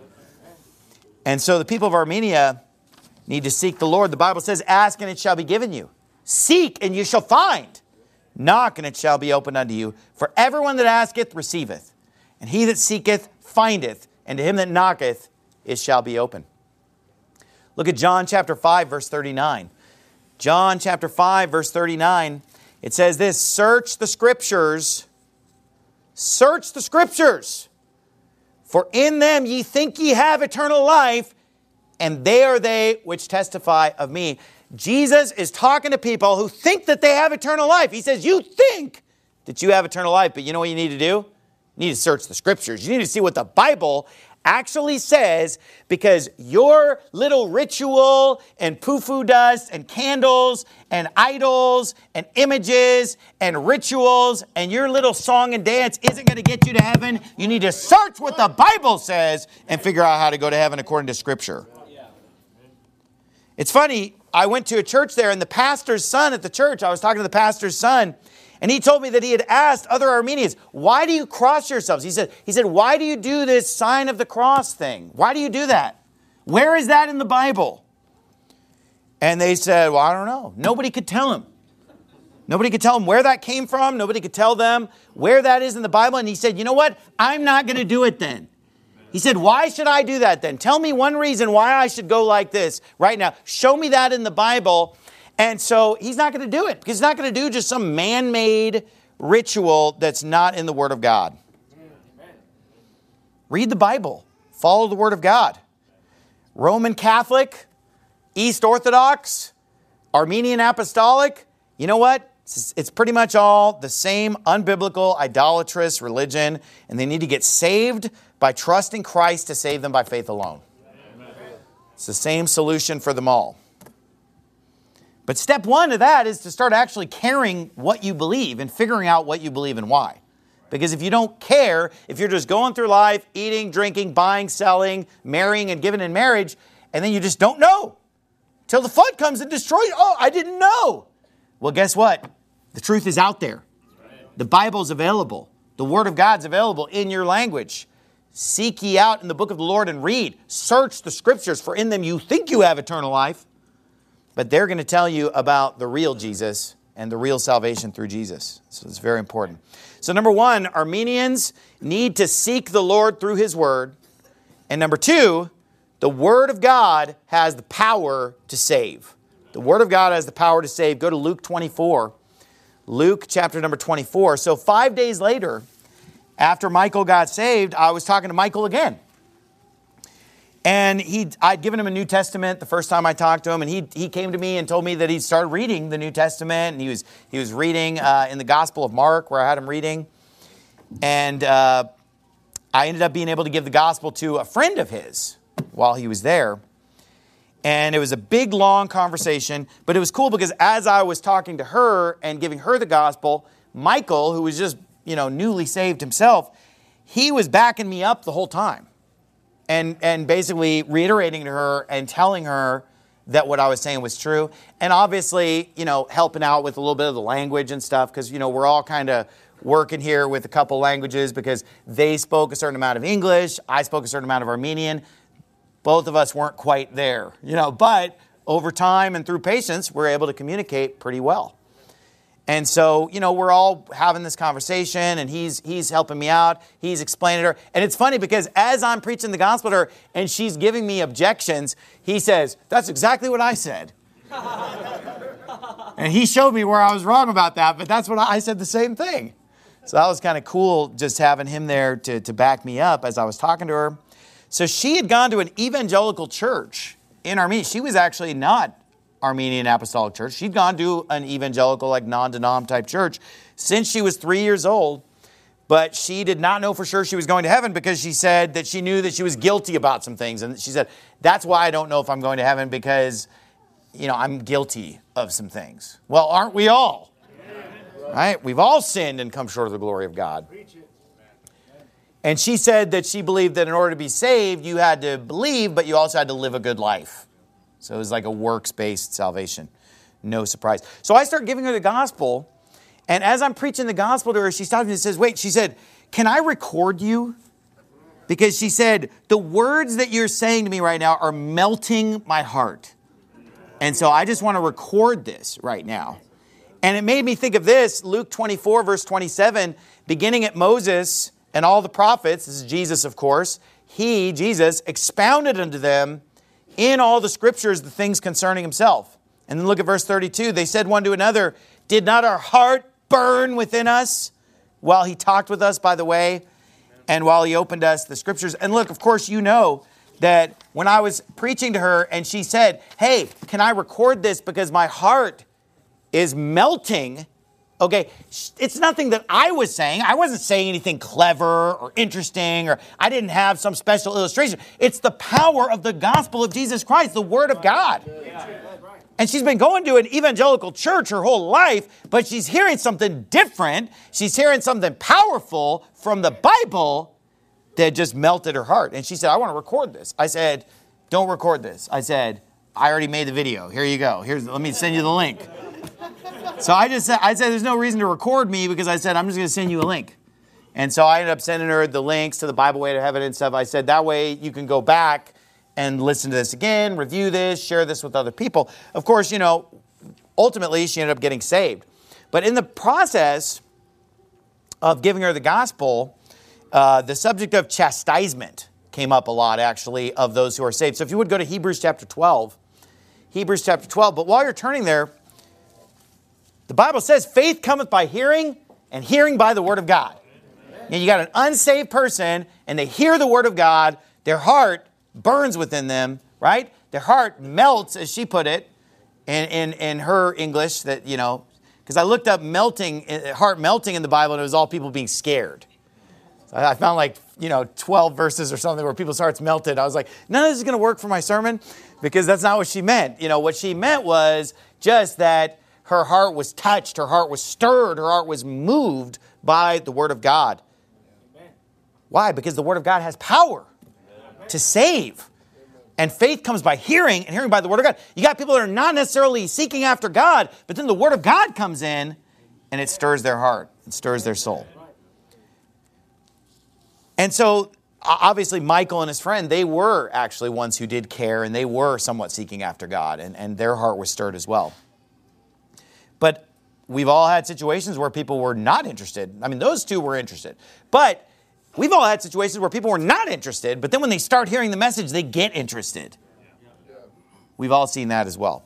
And so the people of Armenia need to seek the Lord. The Bible says, ask and it shall be given you. Seek and you shall find. Knock and it shall be opened unto you. For everyone that asketh receiveth. And he that seeketh findeth. And to him that knocketh it shall be opened. Look at John chapter five, verse thirty-nine. John chapter five, verse thirty-nine. It says this, search the scriptures. Search the scriptures. For in them ye think ye have eternal life, and they are they which testify of me. Jesus is talking to people who think that they have eternal life. He says, you think that you have eternal life, but you know what you need to do? You need to search the scriptures. You need to see what the Bible actually says, because your little ritual and poo-poo dust and candles and idols and images and rituals and your little song and dance isn't going to get you to heaven. You need to search what the Bible says and figure out how to go to heaven according to Scripture. It's funny, I went to a church there, and the pastor's son at the church, I was talking to the pastor's son, And he told me that he had asked other Armenians, why do you cross yourselves? He said, he said, why do you do this sign of the cross thing? Why do you do that? Where is that in the Bible? And they said, well, I don't know. Nobody could tell him. Nobody could tell him where that came from. Nobody could tell them where that is in the Bible. And he said, you know what? I'm not going to do it then. He said, why should I do that then? Tell me one reason why I should go like this right now. Show me that in the Bible. And so he's not going to do it because he's not going to do just some man-made ritual that's not in the Word of God. Read the Bible. Follow the Word of God. Roman Catholic, East Orthodox, Armenian Apostolic, you know what? It's pretty much all the same unbiblical, idolatrous religion, and they need to get saved by trusting Christ to save them by faith alone. Amen. It's the same solution for them all. But step one of that is to start actually caring what you believe and figuring out what you believe and why. Because if you don't care, if you're just going through life, eating, drinking, buying, selling, marrying, and giving in marriage, and then you just don't know till the flood comes and destroys you. Oh, I didn't know. Well, guess what? The truth is out there. The Bible's available. The Word of God's available in your language. Seek ye out in the book of the Lord and read. Search the Scriptures, for in them you think you have eternal life. But they're going to tell you about the real Jesus and the real salvation through Jesus. So it's very important. So number one, Armenians need to seek the Lord through His Word. And number two, the Word of God has the power to save. The Word of God has the power to save. Go to Luke twenty-four. Luke chapter number twenty-four. So five days later, after Michael got saved, I was talking to Michael again. And he, I'd given him a New Testament the first time I talked to him, and he he came to me and told me that he'd started reading the New Testament, and he was he was reading uh, in the Gospel of Mark, where I had him reading. And uh, I ended up being able to give the Gospel to a friend of his while he was there. And it was a big, long conversation, but it was cool because as I was talking to her and giving her the Gospel, Michael, who was just, you know, newly saved himself, he was backing me up the whole time. And and basically reiterating to her and telling her that what I was saying was true. And obviously, you know, helping out with a little bit of the language and stuff because, you know, we're all kind of working here with a couple languages because they spoke a certain amount of English. I spoke a certain amount of Armenian. Both of us weren't quite there, you know, but over time and through patience, we're able to communicate pretty well. And so, you know, we're all having this conversation and he's he's helping me out. He's explaining to her. And it's funny because as I'm preaching the gospel to her and she's giving me objections, he says, that's exactly what I said. And he showed me where I was wrong about that, but that's what I, I said the same thing. So that was kind of cool just having him there to, to back me up as I was talking to her. So she had gone to an evangelical church in Armenia. She was actually not Armenian Apostolic Church. She'd gone to an evangelical, like non-denom type church since she was three years old. But she did not know for sure she was going to heaven because she said that she knew that she was guilty about some things. And she said, that's why I don't know if I'm going to heaven because, you know, I'm guilty of some things. Well, aren't we all? Right? We've all sinned and come short of the glory of God. And she said that she believed that in order to be saved, you had to believe, but you also had to live a good life. So it was like a works-based salvation. No surprise. So I start giving her the gospel. And as I'm preaching the gospel to her, she stops me and says, wait, she said, can I record you? Because she said, the words that you're saying to me right now are melting my heart. And so I just want to record this right now. And it made me think of this, Luke twenty-four, verse twenty-seven, beginning at Moses and all the prophets, this is Jesus, of course, he, Jesus, expounded unto them in all the scriptures the things concerning himself. And then look at verse thirty-two. They said one to another, did not our heart burn within us while he talked with us by the way and while he opened us the scriptures? And look, of course, you know that when I was preaching to her and she said, hey, can I record this because my heart is melting? Okay, it's nothing that I was saying. I wasn't saying anything clever or interesting, or I didn't have some special illustration. It's the power of the gospel of Jesus Christ, the Word of God. And she's been going to an evangelical church her whole life, but she's hearing something different. She's hearing something powerful from the Bible that just melted her heart. And she said, I want to record this. I said, don't record this. I said, I already made the video. Here you go. Here's, let me send you the link. So I just said, I said, there's no reason to record me because I said, I'm just going to send you a link. And so I ended up sending her the links to the Bible Way to Heaven and stuff. I said, that way you can go back and listen to this again, review this, share this with other people. Of course, you know, ultimately she ended up getting saved. But in the process of giving her the gospel, uh, the subject of chastisement came up a lot, actually, of those who are saved. So if you would go to Hebrews chapter twelve, Hebrews chapter twelve. But while you're turning there, the Bible says faith cometh by hearing, and hearing by the word of God. And you got an unsaved person, and they hear the word of God, their heart burns within them, right? Their heart melts, as she put it, in, in, in her English, that, you know, because I looked up melting, heart melting in the Bible, and it was all people being scared. So I found like, you know, twelve verses or something where people's hearts melted. I was like, none of this is going to work for my sermon, because that's not what she meant. You know, what she meant was just that her heart was touched, her heart was stirred, her heart was moved by the word of God. Why? Because the word of God has power to save. And faith comes by hearing, and hearing by the word of God. You got people that are not necessarily seeking after God, but then the word of God comes in, and it stirs their heart. It stirs their soul. And so, obviously, Michael and his friend, they were actually ones who did care, and they were somewhat seeking after God, and, and their heart was stirred as well. But we've all had situations where people were not interested. I mean, those two were interested. But we've all had situations where people were not interested, but then when they start hearing the message, they get interested. We've all seen that as well.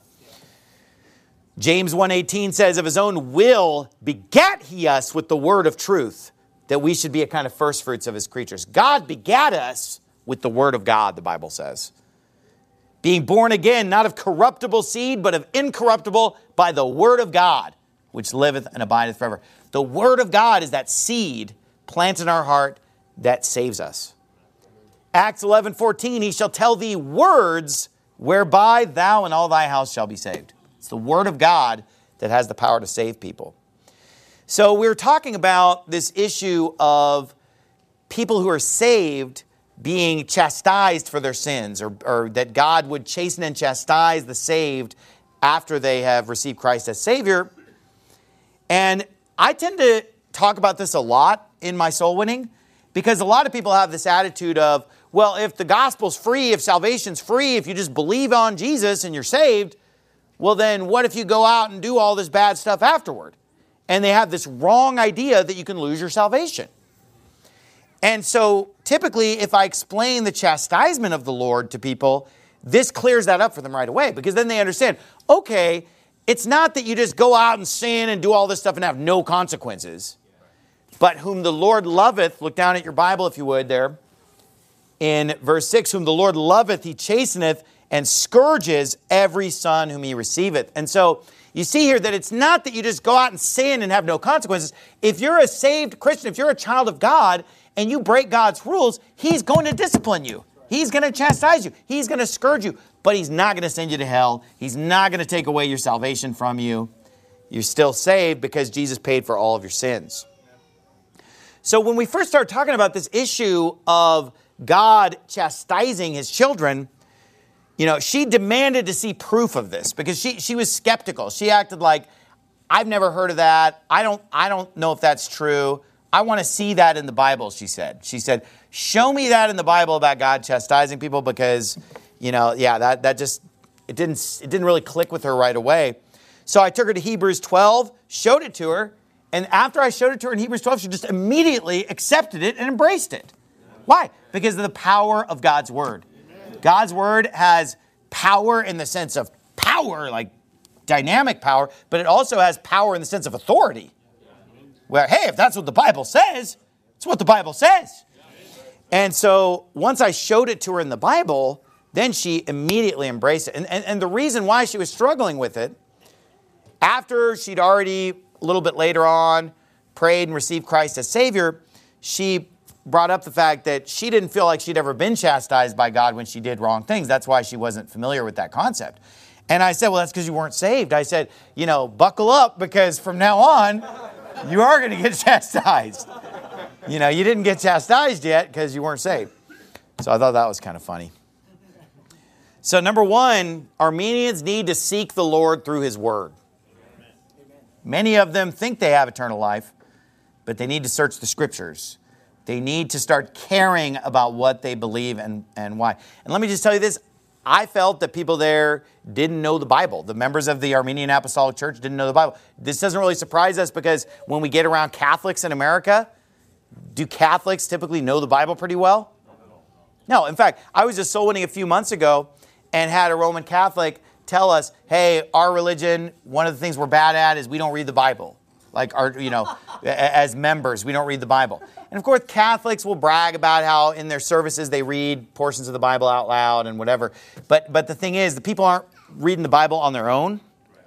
James one eighteen says, of his own will begat he us with the word of truth, that we should be a kind of first fruits of his creatures. God begat us with the word of God, the Bible says. Being born again, not of corruptible seed, but of incorruptible by the word of God, which liveth and abideth forever. The word of God is that seed planted in our heart that saves us. Acts eleven fourteen, he shall tell thee words whereby thou and all thy house shall be saved. It's the word of God that has the power to save people. So we're talking about this issue of people who are saved being chastised for their sins, or, or that God would chasten and chastise the saved after they have received Christ as Savior. And I tend to talk about this a lot in my soul winning, because a lot of people have this attitude of, well, if the gospel's free, if salvation's free, if you just believe on Jesus and you're saved, well then what if you go out and do all this bad stuff afterward? And they have this wrong idea that you can lose your salvation. And so typically if I explain the chastisement of the Lord to people, this clears that up for them right away, because then they understand, okay, it's not that you just go out and sin and do all this stuff and have no consequences, but whom the Lord loveth, look down at your Bible if you would there, in verse six, whom the Lord loveth, he chasteneth and scourges every son whom he receiveth. And so you see here that it's not that you just go out and sin and have no consequences. If you're a saved Christian, if you're a child of God and you break God's rules, he's going to discipline you. He's going to chastise you. He's going to scourge you. But he's not going to send you to hell. He's not going to take away your salvation from you. You're still saved because Jesus paid for all of your sins. So when we first started talking about this issue of God chastising his children, you know, she demanded to see proof of this because she, she was skeptical. She acted like, I've never heard of that. I don't, I don't know if that's true. I want to see that in the Bible, she said. She said, show me that in the Bible about God chastising people because, you know, yeah, that, that just, it didn't, it didn't really click with her right away. So I took her to Hebrews twelve, showed it to her, and after I showed it to her in Hebrews twelve, she just immediately accepted it and embraced it. Why? Because of the power of God's word. God's word has power in the sense of power, like dynamic power, but it also has power in the sense of authority. Where, hey, if that's what the Bible says, it's what the Bible says. And so once I showed it to her in the Bible, then she immediately embraced it. And, and, and the reason why she was struggling with it, after she'd already, a little bit later on, prayed and received Christ as Savior, she brought up the fact that she didn't feel like she'd ever been chastised by God when she did wrong things. That's why she wasn't familiar with that concept. And I said, well, that's because you weren't saved. I said, you know, buckle up because from now on, you are going to get chastised. You know, you didn't get chastised yet because you weren't saved. So I thought that was kind of funny. So number one, Armenians need to seek the Lord through his word. Many of them think they have eternal life, but they need to search the scriptures. They need to start caring about what they believe and, and why. And let me just tell you this. I felt that people there didn't know the Bible. The members of the Armenian Apostolic Church didn't know the Bible. This doesn't really surprise us because when we get around Catholics in America, do Catholics typically know the Bible pretty well? No. In fact, I was just soul winning a few months ago and had a Roman Catholic tell us, hey, our religion, one of the things we're bad at is we don't read the Bible. Like, our, you know, as members, we don't read the Bible. And of course, Catholics will brag about how in their services they read portions of the Bible out loud and whatever. But but the thing is, the people aren't reading the Bible on their own.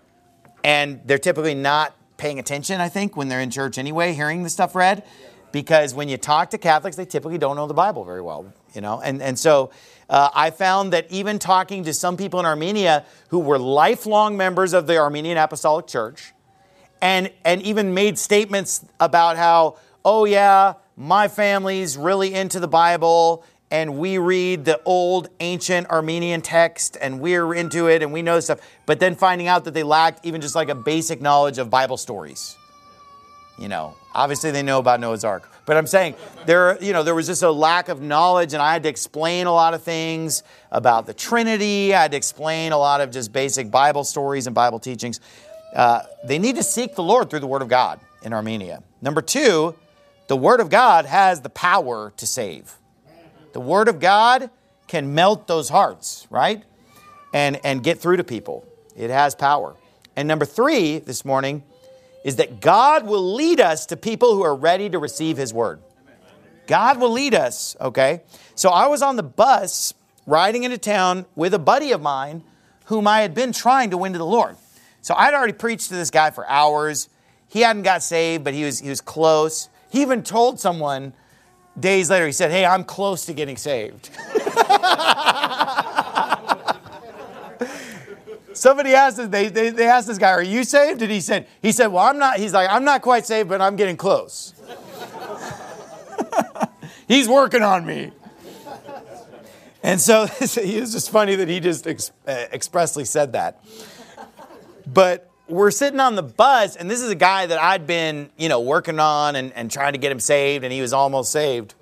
And they're typically not paying attention, I think, when they're in church anyway, hearing the stuff read. Because when you talk to Catholics, they typically don't know the Bible very well, you know. And, and so uh, I found that even talking to some people in Armenia who were lifelong members of the Armenian Apostolic Church, and and even made statements about how, oh yeah, my family's really into the Bible, and we read the old ancient Armenian text, and we're into it, and we know stuff. But then finding out that they lacked even just like a basic knowledge of Bible stories. You know, obviously they know about Noah's Ark. But I'm saying there, you know, there was just a lack of knowledge, and I had to explain a lot of things about the Trinity. I had to explain a lot of just basic Bible stories and Bible teachings. Uh, they need to seek the Lord through the Word of God in Armenia. Number two, the Word of God has the power to save. The Word of God can melt those hearts, right? And, and get through to people. It has power. And number three this morning is that God will lead us to people who are ready to receive His Word. God will lead us, okay? So I was on the bus riding into town with a buddy of mine whom I had been trying to win to the Lord. So I'd already preached to this guy for hours. He hadn't got saved, but he was he was close. He even told someone days later, he said, hey, I'm close to getting saved. Somebody asked us, they, they, they asked this guy, are you saved? And he said, he said, well, I'm not. He's like, I'm not quite saved, but I'm getting close. He's working on me. And so it was just funny that he just ex- expressly said that. But we're sitting on the bus, and this is a guy that I'd been, you know, working on and, and trying to get him saved, and he was almost saved.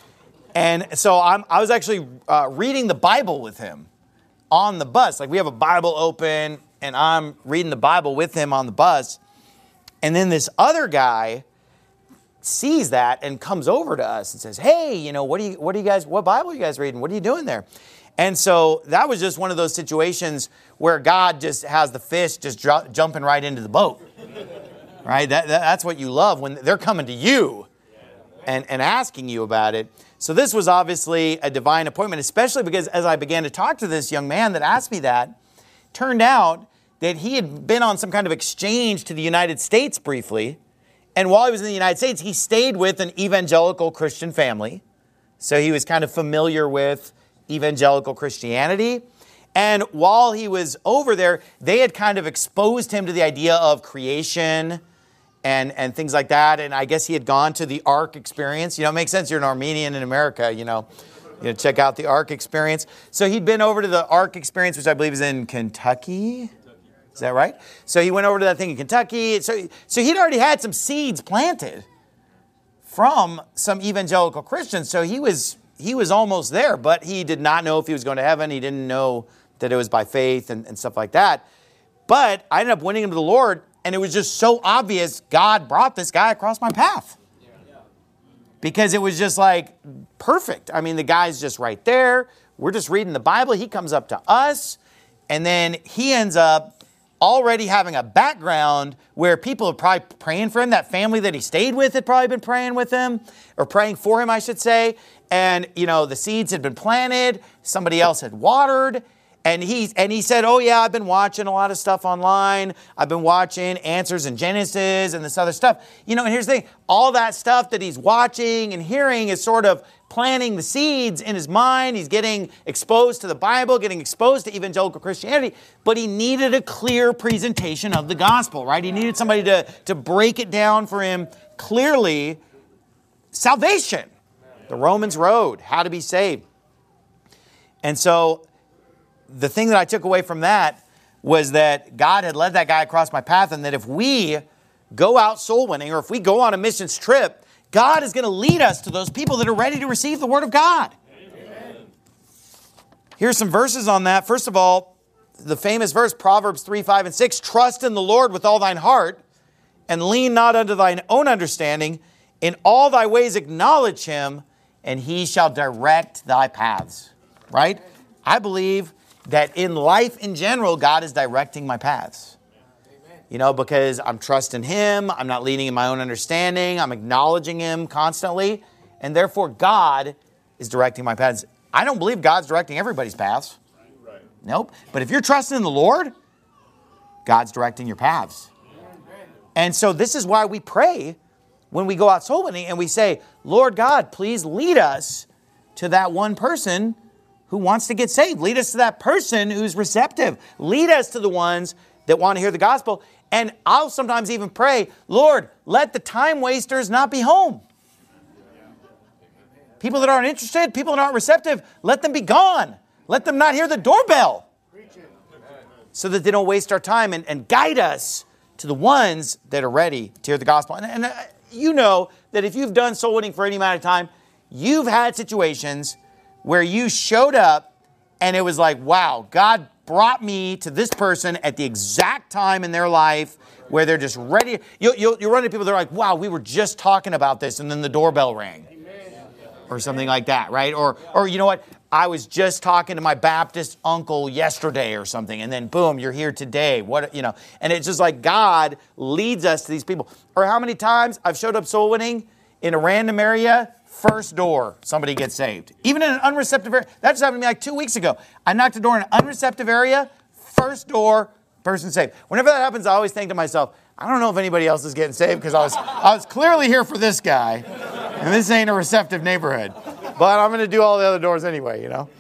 And so I'm, I was actually uh, reading the Bible with him on the bus. Like, we have a Bible open, and I'm reading the Bible with him on the bus. And then this other guy sees that and comes over to us and says, hey, you know, what do you, what do you guys, what Bible are you guys reading? What are you doing there? And so that was just one of those situations where God just has the fish just dr- jumping right into the boat, right? That, that, that's what you love when they're coming to you and, and asking you about it. So this was obviously a divine appointment, especially because as I began to talk to this young man that asked me that, turned out that he had been on some kind of exchange to the United States briefly. And while he was in the United States, he stayed with an evangelical Christian family. So he was kind of familiar with evangelical Christianity. And while he was over there, they had kind of exposed him to the idea of creation and, and things like that. And I guess he had gone to the Ark Experience. You know, it makes sense. You're an Armenian in America, you know. You know, check out the Ark Experience. So he'd been over to the Ark Experience, which I believe is in Kentucky. Is that right? So he went over to that thing in Kentucky. So, so he'd already had some seeds planted from some evangelical Christians. So he was he was almost there, but he did not know if he was going to heaven. He didn't know that it was by faith and, and stuff like that. But I ended up winning him to the Lord, and it was just so obvious God brought this guy across my path. Because it was just like perfect. I mean, the guy's just right there. We're just reading the Bible. He comes up to us, and then he ends up already having a background where people are probably praying for him. That family that he stayed with had probably been praying with him, or praying for him, I should say. And, you know, the seeds had been planted. Somebody else had watered. And he, and he said, oh, yeah, I've been watching a lot of stuff online. I've been watching Answers in Genesis and this other stuff. You know, and here's the thing. All that stuff that he's watching and hearing is sort of planting the seeds in his mind. He's getting exposed to the Bible, getting exposed to evangelical Christianity. But he needed a clear presentation of the gospel, right? He needed somebody to, to break it down for him clearly. Salvation, the Romans road, how to be saved. And so the thing that I took away from that was that God had led that guy across my path, and that if we go out soul winning, or if we go on a missions trip, God is going to lead us to those people that are ready to receive the Word of God. Amen. Here's some verses on that. First of all, the famous verse, Proverbs three, five, and six, trust in the Lord with all thine heart, and lean not unto thine own understanding. In all thy ways acknowledge him, and he shall direct thy paths. Right? I believe that in life in general, God is directing my paths. You know, because I'm trusting him, I'm not leaning in my own understanding, I'm acknowledging him constantly, and therefore God is directing my paths. I don't believe God's directing everybody's paths. Right. Nope. But if you're trusting in the Lord, God's directing your paths. And so this is why we pray when we go out soul winning and we say, Lord God, please lead us to that one person who wants to get saved. Lead us to that person who's receptive. Lead us to the ones that want to hear the gospel. And I'll sometimes even pray, Lord, let the time wasters not be home. People that aren't interested, people that aren't receptive, let them be gone. Let them not hear the doorbell. So that they don't waste our time, and, and guide us to the ones that are ready to hear the gospel. And, and uh, you know that if you've done soul winning for any amount of time, you've had situations where you showed up and it was like, wow, God brought me to this person at the exact time in their life where they're just ready. You'll, you'll, you'll run into people that are like, wow, we were just talking about this, and then the doorbell rang. Or something like that, right? Or, or you know what? I was just talking to my Baptist uncle yesterday or something, and then boom, you're here today. What, you know? And it's just like God leads us to these people. Or how many times I've showed up soul winning in a random area, first door, somebody gets saved. Even in an unreceptive area. That just happened to me like two weeks ago. I knocked a door in an unreceptive area, first door, person saved. Whenever that happens, I always think to myself, I don't know if anybody else is getting saved because I was I was clearly here for this guy, and this ain't a receptive neighborhood. But I'm going to do all the other doors anyway, you know.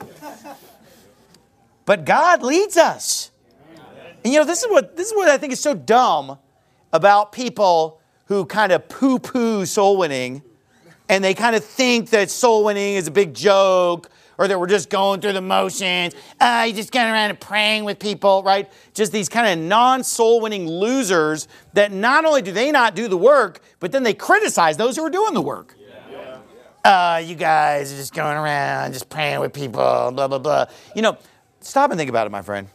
But God leads us. And you know, this is what this is what I think is so dumb about people who kind of poo-poo soul winning, and they kind of think that soul winning is a big joke, or that we're just going through the motions. Uh, you just get around and praying with people, right? Just these kind of non-soul winning losers that not only do they not do the work, but then they criticize those who are doing the work. Yeah. Uh, you guys are just going around, just praying with people, blah, blah, blah. You know, stop and think about it, my friend.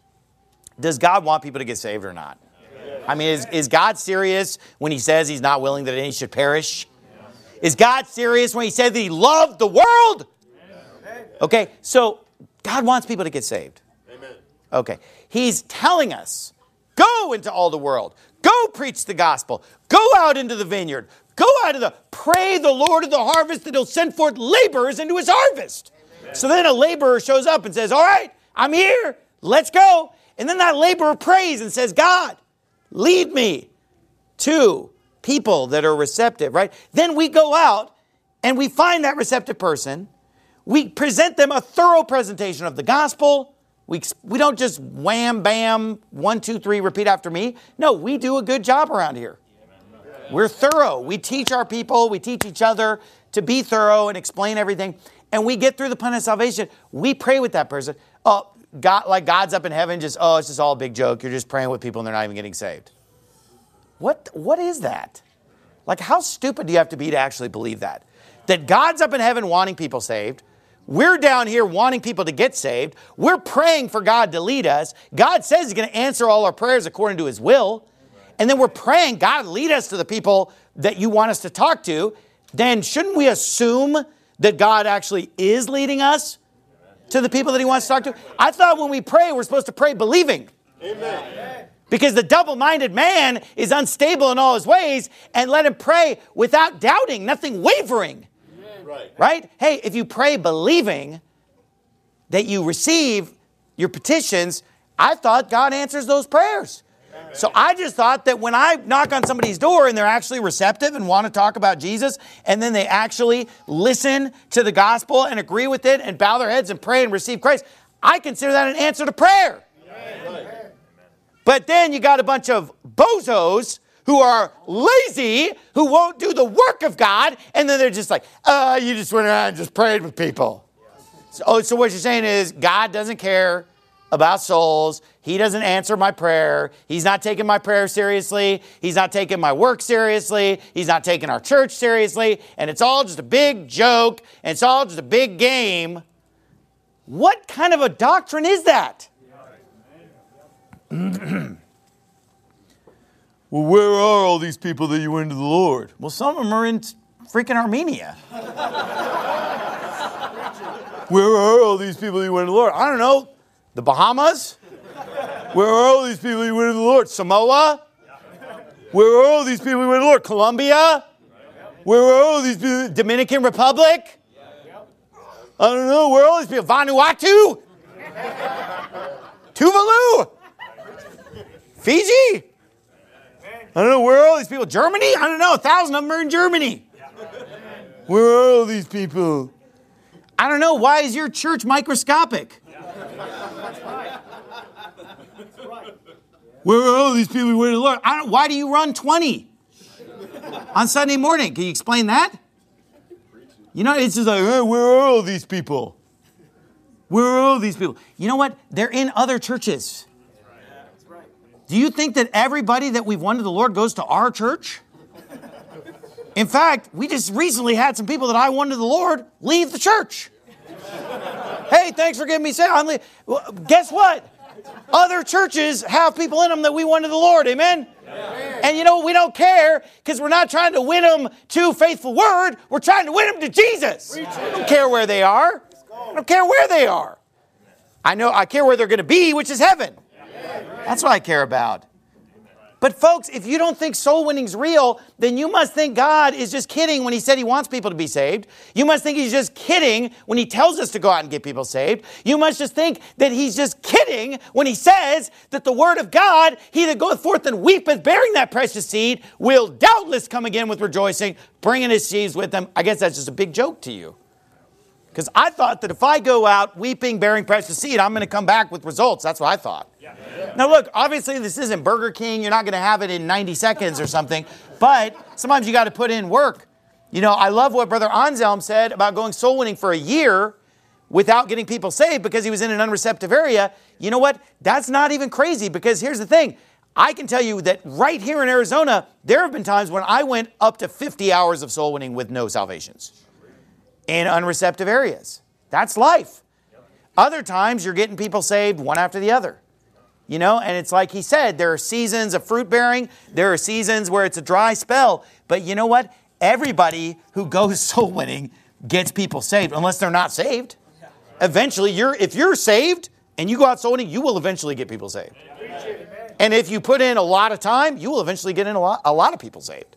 Does God want people to get saved or not? I mean, is, is God serious when he says he's not willing that any should perish? Is God serious when he said that he loved the world? Okay, so God wants people to get saved. Amen. Okay, he's telling us, go into all the world. Go preach the gospel. Go out into the vineyard. Go out of the, pray the Lord of the harvest that he'll send forth laborers into his harvest. Amen. So then a laborer shows up and says, all right, I'm here. Let's go. And then that laborer prays and says, God, lead me to people that are receptive, right? Then we go out and we find that receptive person. We present them a thorough presentation of the gospel. We, we don't just wham, bam, one, two, three, repeat after me. No, we do a good job around here. We're thorough. We teach our people. We teach each other to be thorough and explain everything. And we get through the plan of salvation. We pray with that person. Oh, God, like God's up in heaven, just, oh, it's just all a big joke. You're just praying with people and they're not even getting saved. What, what is that? Like, how stupid do you have to be to actually believe that? That God's up in heaven wanting people saved. We're down here wanting people to get saved. We're praying for God to lead us. God says he's going to answer all our prayers according to his will. And then we're praying, God, lead us to the people that you want us to talk to. Then shouldn't we assume that God actually is leading us to the people that he wants to talk to? I thought when we pray, we're supposed to pray believing. Amen. Because the double-minded man is unstable in all his ways, and let him pray without doubting, nothing wavering. Right. Right? Hey, if you pray believing that you receive your petitions, I thought God answers those prayers. Amen. So I just thought that when I knock on somebody's door and they're actually receptive and want to talk about Jesus, and then they actually listen to the gospel and agree with it and bow their heads and pray and receive Christ, I consider that an answer to prayer. Amen. But then you got a bunch of bozos who are lazy, who won't do the work of God, and then they're just like, uh, you just went around and just prayed with people. So, oh, so what you're saying is God doesn't care about souls. He doesn't answer my prayer. He's not taking my prayer seriously. He's not taking my work seriously. He's not taking our church seriously. And it's all just a big joke. And it's all just a big game. What kind of a doctrine is that? Well, where are all these people that you went to the Lord? Well, some of them are in freaking Armenia. Where are all these people you went to the Lord? I don't know. The Bahamas? Where are all these people you went to the Lord? Samoa? Where are all these people you went to the Lord? Colombia? Where are all these people? Dominican Republic? I don't know. Where are all these people? Vanuatu? Tuvalu? Fiji? I don't know. Where are all these people? Germany? I don't know. A thousand of them are in Germany. Where are all these people? I don't know. Why is your church microscopic? Where are all these people who went to the Lord? I don't, why do you run twenty on Sunday morning? Can you explain that? You know, it's just like, hey, where are all these people? Where are all these people? You know what? They're in other churches. Do you think that everybody that we've won to the Lord goes to our church? In fact, we just recently had some people that I won to the Lord leave the church. Hey, thanks for giving me say. I'm le- well, guess what? Other churches have people in them that we won to the Lord. Amen? Amen. And you know, we don't care because we're not trying to win them to faithful word. We're trying to win them to Jesus. I don't care where they are. I don't care where they are. I know I care where they're going to be, which is heaven. That's what I care about. But folks, if you don't think soul winning's real, then you must think God is just kidding when he said he wants people to be saved. You must think he's just kidding when he tells us to go out and get people saved. You must just think that he's just kidding when he says that the word of God, he that goeth forth and weepeth, bearing that precious seed, will doubtless come again with rejoicing, bringing his sheaves with him. I guess that's just a big joke to you. Because I thought that if I go out weeping, bearing precious seed, I'm going to come back with results. That's what I thought. Yeah. Now look, obviously this isn't Burger King. You're not going to have it in ninety seconds or something. But sometimes you got to put in work. You know, I love what Brother Anselm said about going soul winning for a year without getting people saved because he was in an unreceptive area. You know what? That's not even crazy, because here's the thing. I can tell you that right here in Arizona, there have been times when I went up to fifty hours of soul winning with no salvations in unreceptive areas. That's life. Other times you're getting people saved one after the other. You know, and it's like he said, there are seasons of fruit bearing. There are seasons where it's a dry spell. But you know what? Everybody who goes soul winning gets people saved, unless they're not saved. Eventually, you're if you're saved and you go out soul winning, you will eventually get people saved. And if you put in a lot of time, you will eventually get in a lot, a lot of people saved.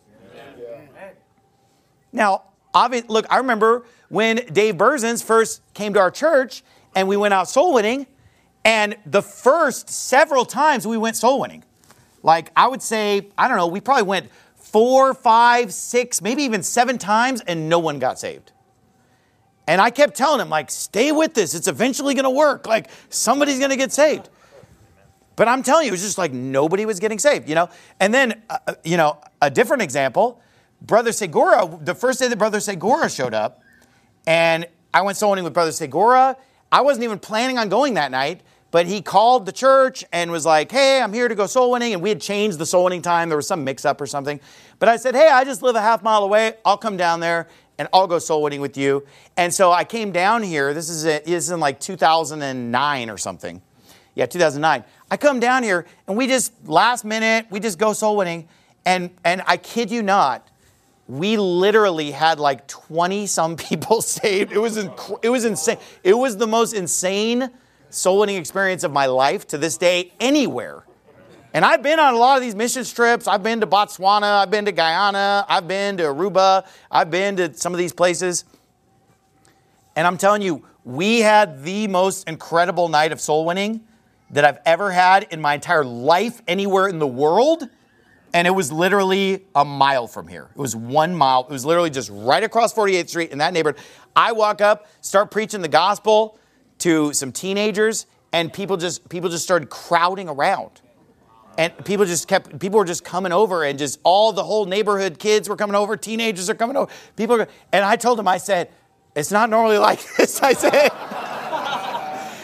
Now, obviously, look, I remember when Dave Berzins first came to our church and we went out soul winning, and the first several times we went soul winning, like I would say, I don't know, we probably went four, five, six, maybe even seven times, and no one got saved. And I kept telling him, like, stay with this. It's eventually going to work. Like, somebody's going to get saved. But I'm telling you, it was just like nobody was getting saved, you know. And then, uh, you know, a different example, Brother Segura, the first day that Brother Segura showed up, and I went soul winning with Brother Segura. I wasn't even planning on going that night, but he called the church and was like, hey, I'm here to go soul winning. And we had changed the soul winning time. There was some mix up or something. But I said, hey, I just live a half mile away. I'll come down there and I'll go soul winning with you. And so I came down here. This is, a, this is in like two thousand nine or something. Yeah, two thousand nine. I come down here and we just, last minute, we just go soul winning. And, and I kid you not, we literally had like twenty some people saved. It was inc- it was insane. It was the most insane soul winning experience of my life to this day anywhere. And I've been on a lot of these mission trips. I've been to Botswana. I've been to Guyana. I've been to Aruba. I've been to some of these places. And I'm telling you, we had the most incredible night of soul winning that I've ever had in my entire life anywhere in the world. And it was literally a mile from here. It was one mile. It was literally just right across forty-eighth Street in that neighborhood. I walk up, start preaching the gospel to some teenagers, and people just people just started crowding around. And people just kept, people were just coming over, and just all the whole neighborhood kids were coming over, teenagers are coming over. People are, and I told them, I said, it's not normally like this. I said,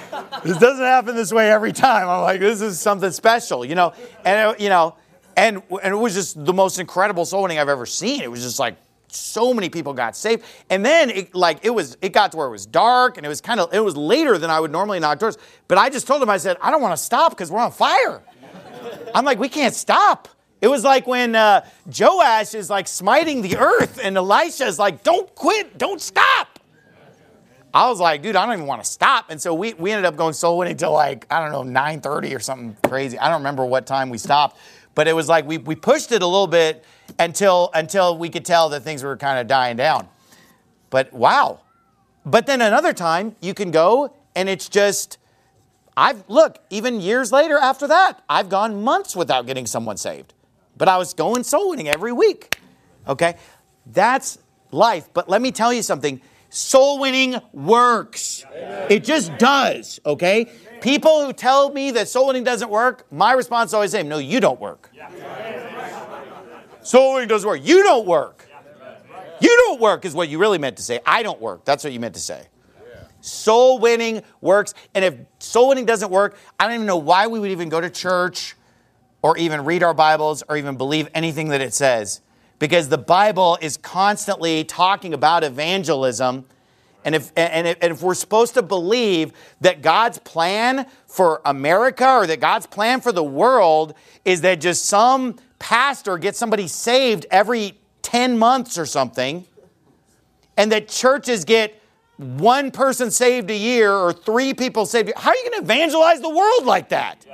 This doesn't happen this way every time. I'm like, this is something special, you know. And, it, you know, and, and it was just the most incredible soul winning I've ever seen. It was just like so many people got saved. And then, it, like, it was, it got to where it was dark, and it was kind of, it was later than I would normally knock doors. But I just told him, I said, I don't want to stop because we're on fire. I'm like, we can't stop. It was like when uh, Joash is like smiting the earth, and Elisha is like, don't quit, don't stop. I was like, dude, I don't even want to stop. And so we, we ended up going soul winning till like, I don't know, nine thirty or something crazy. I don't remember what time we stopped. But it was like we, we pushed it a little bit until until we could tell that things were kind of dying down. But wow. But then another time you can go and it's just, I've, look, even years later after that, I've gone months without getting someone saved. But I was going soul winning every week. Okay? That's life. But let me tell you something. Soul winning works. Amen. It just does. Okay? Amen. People who tell me that soul winning doesn't work, my response is always the same. No, you don't work. Yeah. Soul winning doesn't work. You don't work. You don't work is what you really meant to say. I don't work. That's what you meant to say. Soul winning works. And if soul winning doesn't work, I don't even know why we would even go to church or even read our Bibles or even believe anything that it says. Because the Bible is constantly talking about evangelism. And if, and if, and if we're supposed to believe that God's plan for America or that God's plan for the world is that just some pastor gets somebody saved every ten months or something, and that churches get one person saved a year or three people saved, how are you going to evangelize the world like that?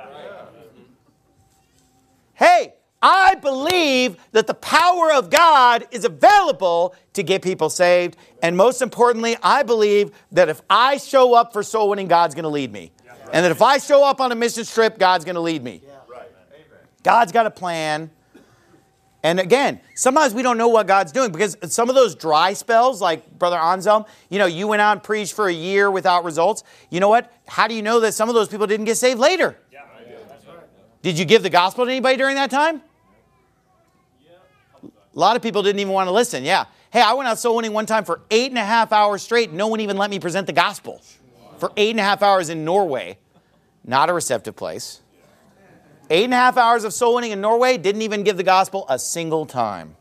Hey, I believe that the power of God is available to get people saved. And most importantly, I believe that if I show up for soul winning, God's going to lead me. And that if I show up on a mission trip, God's going to lead me. God's got a plan. And again, sometimes we don't know what God's doing because some of those dry spells, like Brother Anselm, you know, you went out and preached for a year without results. You know what? How do you know that some of those people didn't get saved later? Yeah, that's right. Did you give the gospel to anybody during that time? A lot of people didn't even want to listen. Yeah. Hey, I went out soul winning one time for eight and a half hours straight. No one even let me present the gospel for eight and a half hours in Norway. Not a receptive place. Eight and a half hours of soul winning in Norway, didn't even give the gospel a single time.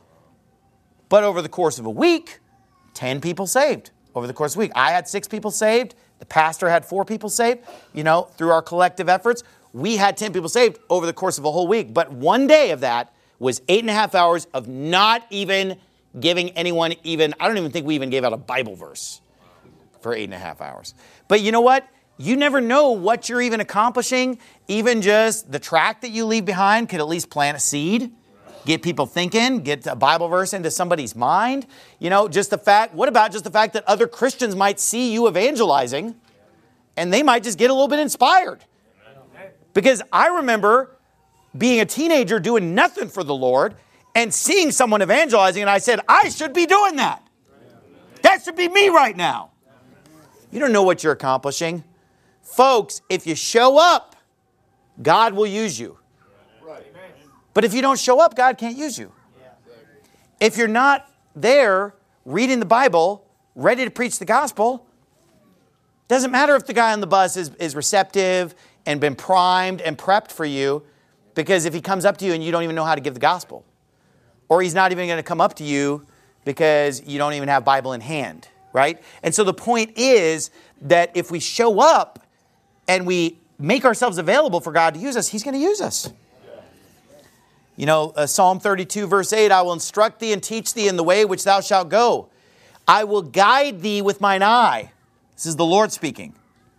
But over the course of a week, ten people saved. Over the course of a week, I had six people saved. The pastor had four people saved. You know, through our collective efforts, we had ten people saved over the course of a whole week. But one day of that was eight and a half hours of not even giving anyone even, I don't even think we even gave out a Bible verse for eight and a half hours. But you know what? You never know what you're even accomplishing. Even just the tract that you leave behind could at least plant a seed, get people thinking, get a Bible verse into somebody's mind. You know, just the fact, what about just the fact that other Christians might see you evangelizing and they might just get a little bit inspired? Because I remember being a teenager doing nothing for the Lord and seeing someone evangelizing, and I said, I should be doing that. That should be me right now. You don't know what you're accomplishing. Folks, if you show up, God will use you. But if you don't show up, God can't use you. If you're not there reading the Bible, ready to preach the gospel, doesn't matter if the guy on the bus is, is receptive and been primed and prepped for you, because if he comes up to you and you don't even know how to give the gospel, or he's not even going to come up to you because you don't even have Bible in hand, right? And so the point is that if we show up and we make ourselves available for God to use us, He's going to use us. You know, uh, Psalm thirty-two, verse eight, I will instruct thee and teach thee in the way which thou shalt go. I will guide thee with mine eye. This is the Lord speaking.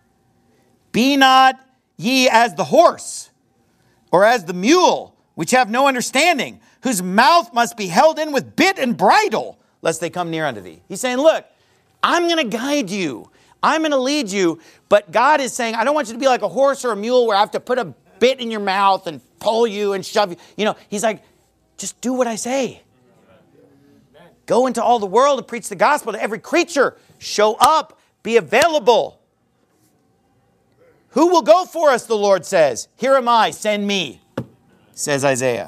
Be not ye as the horse, or as the mule, which have no understanding, whose mouth must be held in with bit and bridle, lest they come near unto thee. He's saying, look, I'm going to guide you. I'm going to lead you. But God is saying, I don't want you to be like a horse or a mule where I have to put a bit in your mouth and pull you and shove you. You know, He's like, just do what I say. Go into all the world and preach the gospel to every creature. Show up. Be available. Who will go for us, the Lord says. Here am I, send me, says Isaiah.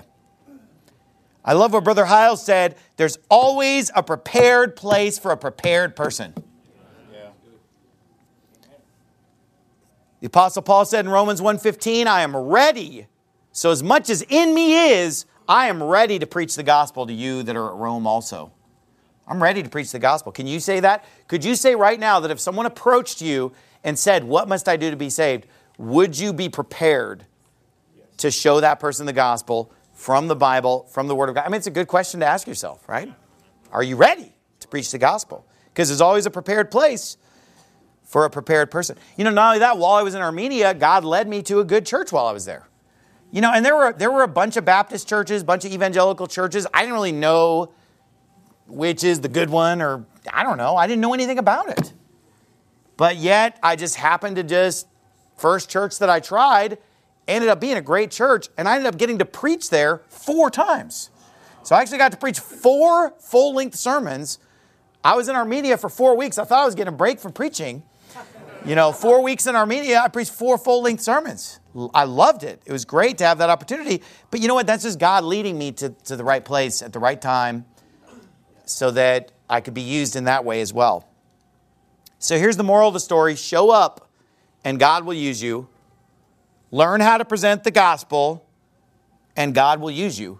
I love what Brother Hiles said. There's always a prepared place for a prepared person. The Apostle Paul said in Romans one fifteen, I am ready. So as much as in me is, I am ready to preach the gospel to you that are at Rome also. I'm ready to preach the gospel. Can you say that? Could you say right now that if someone approached you and said, what must I do to be saved? Would you be prepared to show that person the gospel from the Bible, from the Word of God? I mean, it's a good question to ask yourself, right? Are you ready to preach the gospel? Because there's always a prepared place for a prepared person. You know, not only that, while I was in Armenia, God led me to a good church while I was there. You know, and there were there were a bunch of Baptist churches, a bunch of evangelical churches. I didn't really know which is the good one, or I don't know. I didn't know anything about it. But yet, I just happened to just, first church that I tried, ended up being a great church, and I ended up getting to preach there four times. So I actually got to preach four full-length sermons. I was in Armenia for four weeks. I thought I was getting a break from preaching. You know, four weeks in Armenia, I preached four full-length sermons. I loved it. It was great to have that opportunity. But you know what? That's just God leading me to, to the right place at the right time so that I could be used in that way as well. So here's the moral of the story. Show up and God will use you. Learn how to present the gospel and God will use you.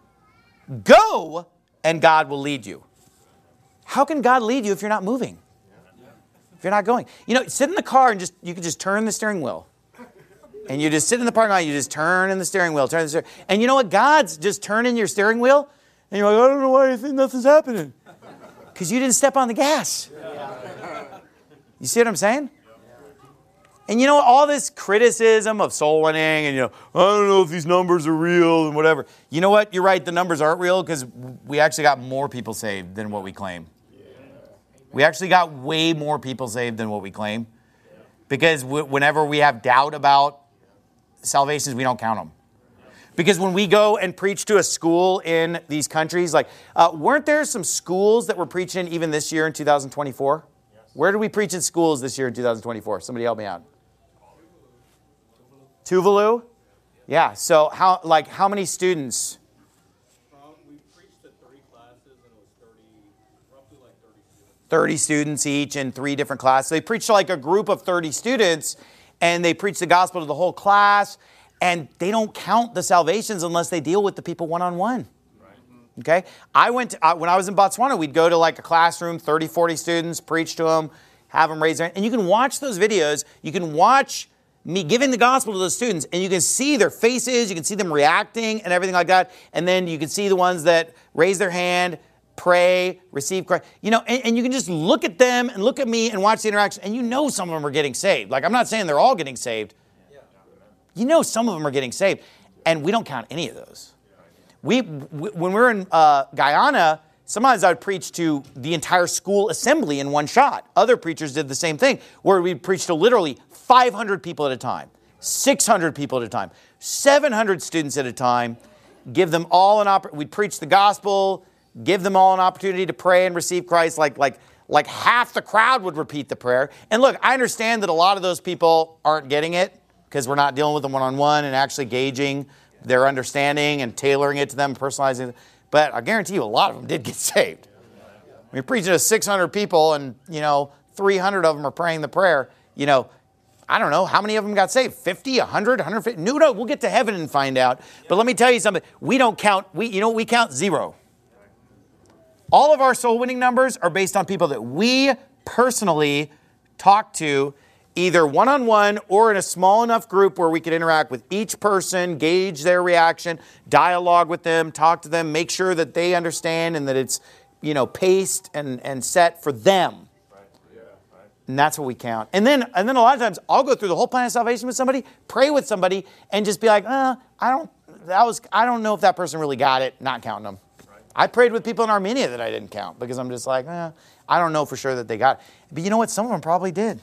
Go and God will lead you. How can God lead you if you're not moving? If you're not going? You know, sit in the car and just, you can just turn the steering wheel. And you just sit in the parking lot, you just turn in the steering wheel, turn the steering. And you know what? God's just turning your steering wheel. And you're like, I don't know why I think nothing's happening. Because you didn't step on the gas. You see what I'm saying? And you know, all this criticism of soul winning and, you know, I don't know if these numbers are real and whatever. You know what? You're right. The numbers aren't real because we actually got more people saved than what we claim. We actually got way more people saved than what we claim. Because w- whenever we have doubt about salvations, we don't count them. Because when we go and preach to a school in these countries, like, uh, weren't there some schools that were preaching even this year in two thousand twenty-four? Yes. Where did we preach in schools this year in two thousand twenty-four? Somebody help me out. Tuvalu? Yeah. So how, like, how many students? Um, we preached at three classes and it was thirty, roughly like thirty students. thirty students each in three different classes. So they preached to like a group of thirty students, and they preach the gospel to the whole class. And they don't count the salvations unless they deal with the people one-on-one. Right. Okay? I went, to, uh, when I was in Botswana, we'd go to like a classroom, thirty, forty students, preach to them, have them raise their hand. And you can watch those videos. You can watch me giving the gospel to those students, and you can see their faces. You can see them reacting and everything like that. And then you can see the ones that raise their hand, pray, receive Christ. You know, and, and you can just look at them and look at me and watch the interaction, and you know some of them are getting saved. Like, I'm not saying they're all getting saved. You know some of them are getting saved, and we don't count any of those. We, we when we were in uh, Guyana, sometimes I would preach to the entire school assembly in one shot. Other preachers did the same thing, where we'd preach to literally five hundred people at a time, six hundred people at a time, seven hundred students at a time, give them all an opportunity. We'd preach the gospel, give them all an opportunity to pray and receive Christ. Like, like, like half the crowd would repeat the prayer. And look, I understand that a lot of those people aren't getting it, because we're not dealing with them one-on-one and actually gauging their understanding and tailoring it to them, personalizing it. But I guarantee you a lot of them did get saved. When you're preaching to six hundred people and, you know, three hundred of them are praying the prayer, you know, I don't know, how many of them got saved? fifty, one hundred, one hundred fifty? No, no, we'll get to heaven and find out. But let me tell you something. We don't count, we, you know what we count? Zero. All of our soul winning numbers are based on people that we personally talk to, either one-on-one or in a small enough group where we can interact with each person, gauge their reaction, dialogue with them, talk to them, make sure that they understand and that it's, you know, paced and, and set for them. Right. Yeah, right. And that's what we count. And then and then a lot of times I'll go through the whole plan of salvation with somebody, pray with somebody, and just be like, uh, I don't that was I don't know if that person really got it, not counting them. Right. I prayed with people in Armenia that I didn't count because I'm just like, eh, I don't know for sure that they got it. But you know what? Some of them probably did.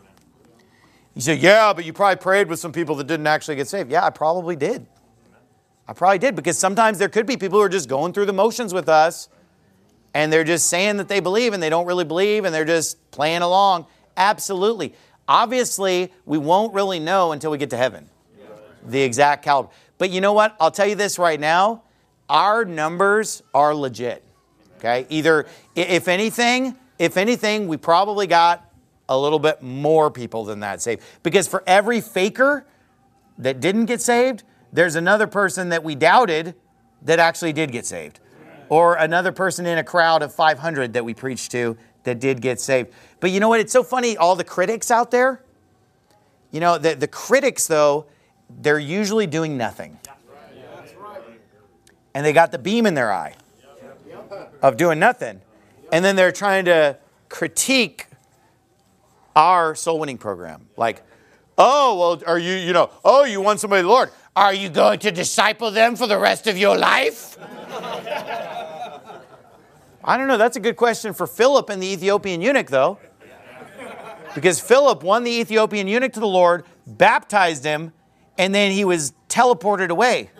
You say, yeah, but you probably prayed with some people that didn't actually get saved. Yeah, I probably did. I probably did, because sometimes there could be people who are just going through the motions with us, and they're just saying that they believe, and they don't really believe, and they're just playing along. Absolutely. Obviously, we won't really know until we get to heaven, the exact caliber. But you know what? I'll tell you this right now. Our numbers are legit. Okay? Either, if anything, if anything, we probably got a little bit more people than that saved. Because for every faker that didn't get saved, there's another person that we doubted that actually did get saved. Or another person in a crowd of five hundred that we preached to that did get saved. But you know what? It's so funny, all the critics out there, you know, the, the critics, though, they're usually doing nothing. And they got the beam in their eye of doing nothing. And then they're trying to critique our soul winning program. Like, oh, well, are you, you know, oh, you want somebody to the Lord. Are you going to disciple them for the rest of your life? I don't know. That's a good question for Philip and the Ethiopian eunuch, though. Because Philip won the Ethiopian eunuch to the Lord, baptized him, and then he was teleported away.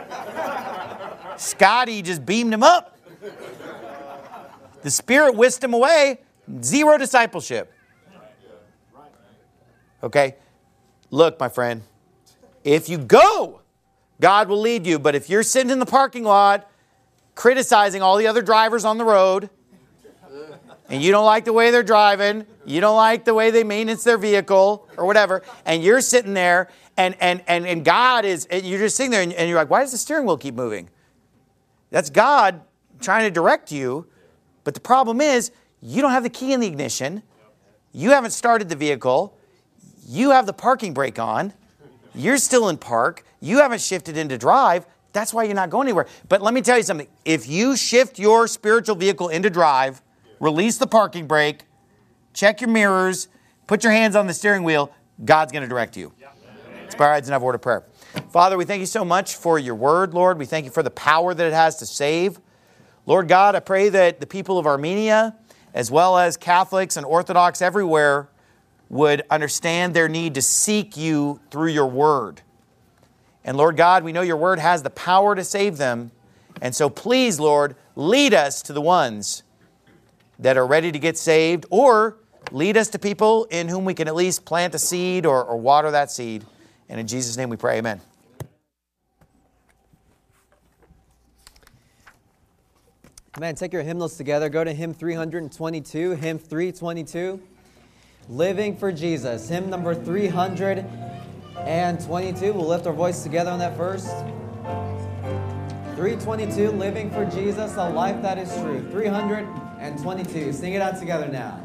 Scotty just beamed him up. The Spirit whisked him away. Zero discipleship. Okay? Look, my friend, if you go, God will lead you. But if you're sitting in the parking lot criticizing all the other drivers on the road, and you don't like the way they're driving, you don't like the way they maintenance their vehicle or whatever, and you're sitting there and and and, and God is, and you're just sitting there and, and you're like, why does the steering wheel keep moving? That's God trying to direct you. But the problem is, you don't have the key in the ignition. You haven't started the vehicle. You have the parking brake on. You're still in park. You haven't shifted into drive. That's why you're not going anywhere. But let me tell you something. If you shift your spiritual vehicle into drive, release the parking brake, check your mirrors, put your hands on the steering wheel, God's going to direct you. Let's bow our heads and have a word of prayer. Father, we thank you so much for your word, Lord. We thank you for the power that it has to save. Lord God, I pray that the people of Armenia, as well as Catholics and Orthodox everywhere, would understand their need to seek you through your word. And Lord God, we know your word has the power to save them. And so please, Lord, lead us to the ones that are ready to get saved, or lead us to people in whom we can at least plant a seed or, or water that seed. And in Jesus' name we pray, amen. Man, take your hymnals together. Go to hymn three twenty-two, hymn three twenty-two. Living for Jesus, hymn number three hundred twenty-two. We'll lift our voice together on that verse. three twenty-two, living for Jesus, a life that is true. three hundred twenty-two. Sing it out together now.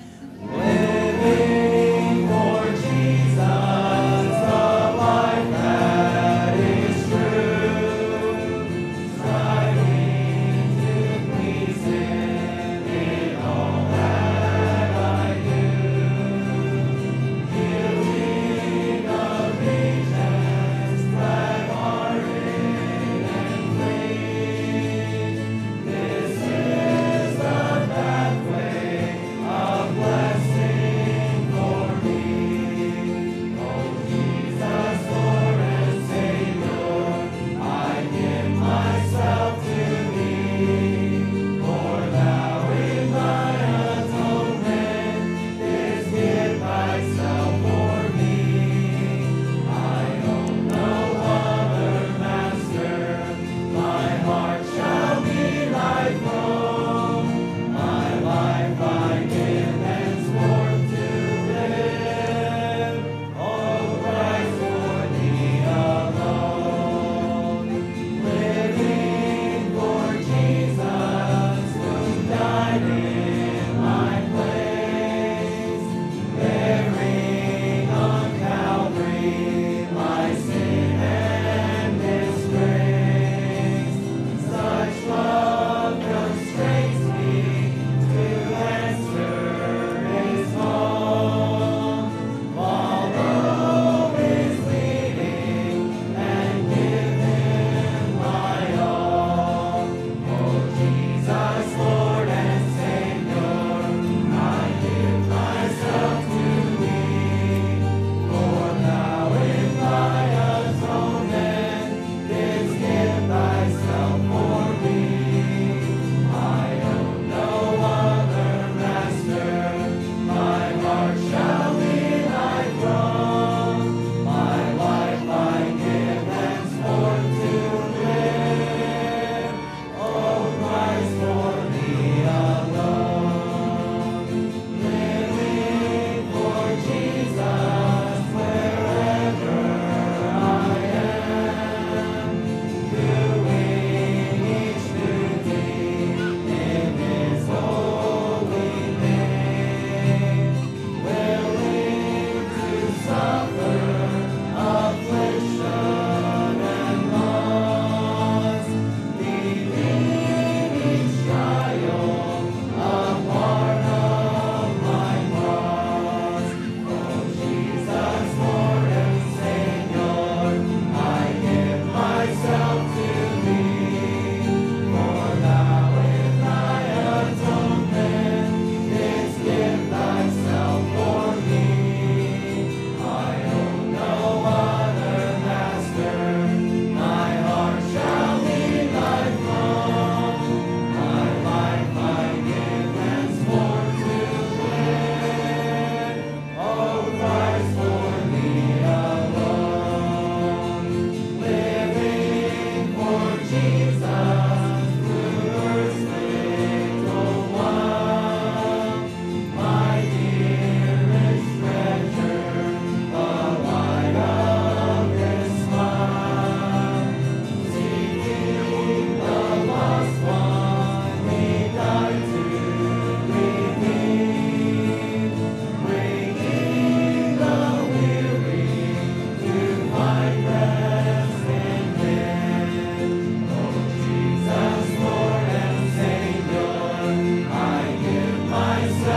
Living for Jesus, a life that is true. Striving to please Him in all that I do. Giving allegiance, glad hearted and free. This is the pathway of blessing.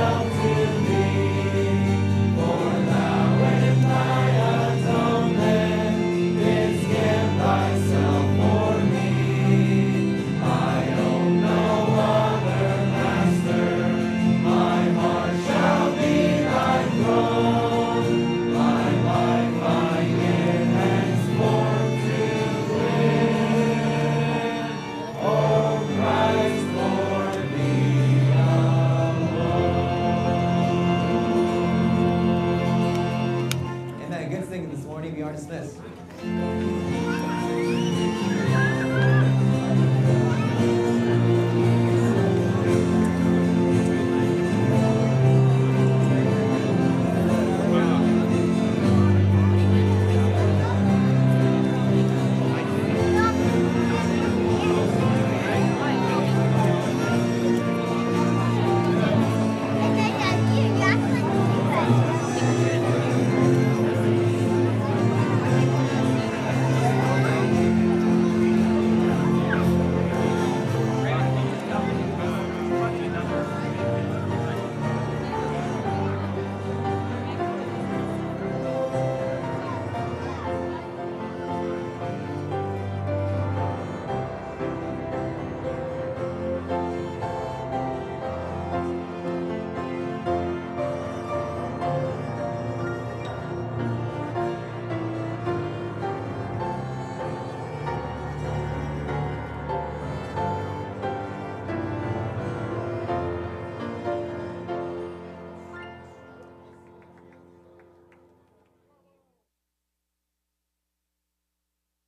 melted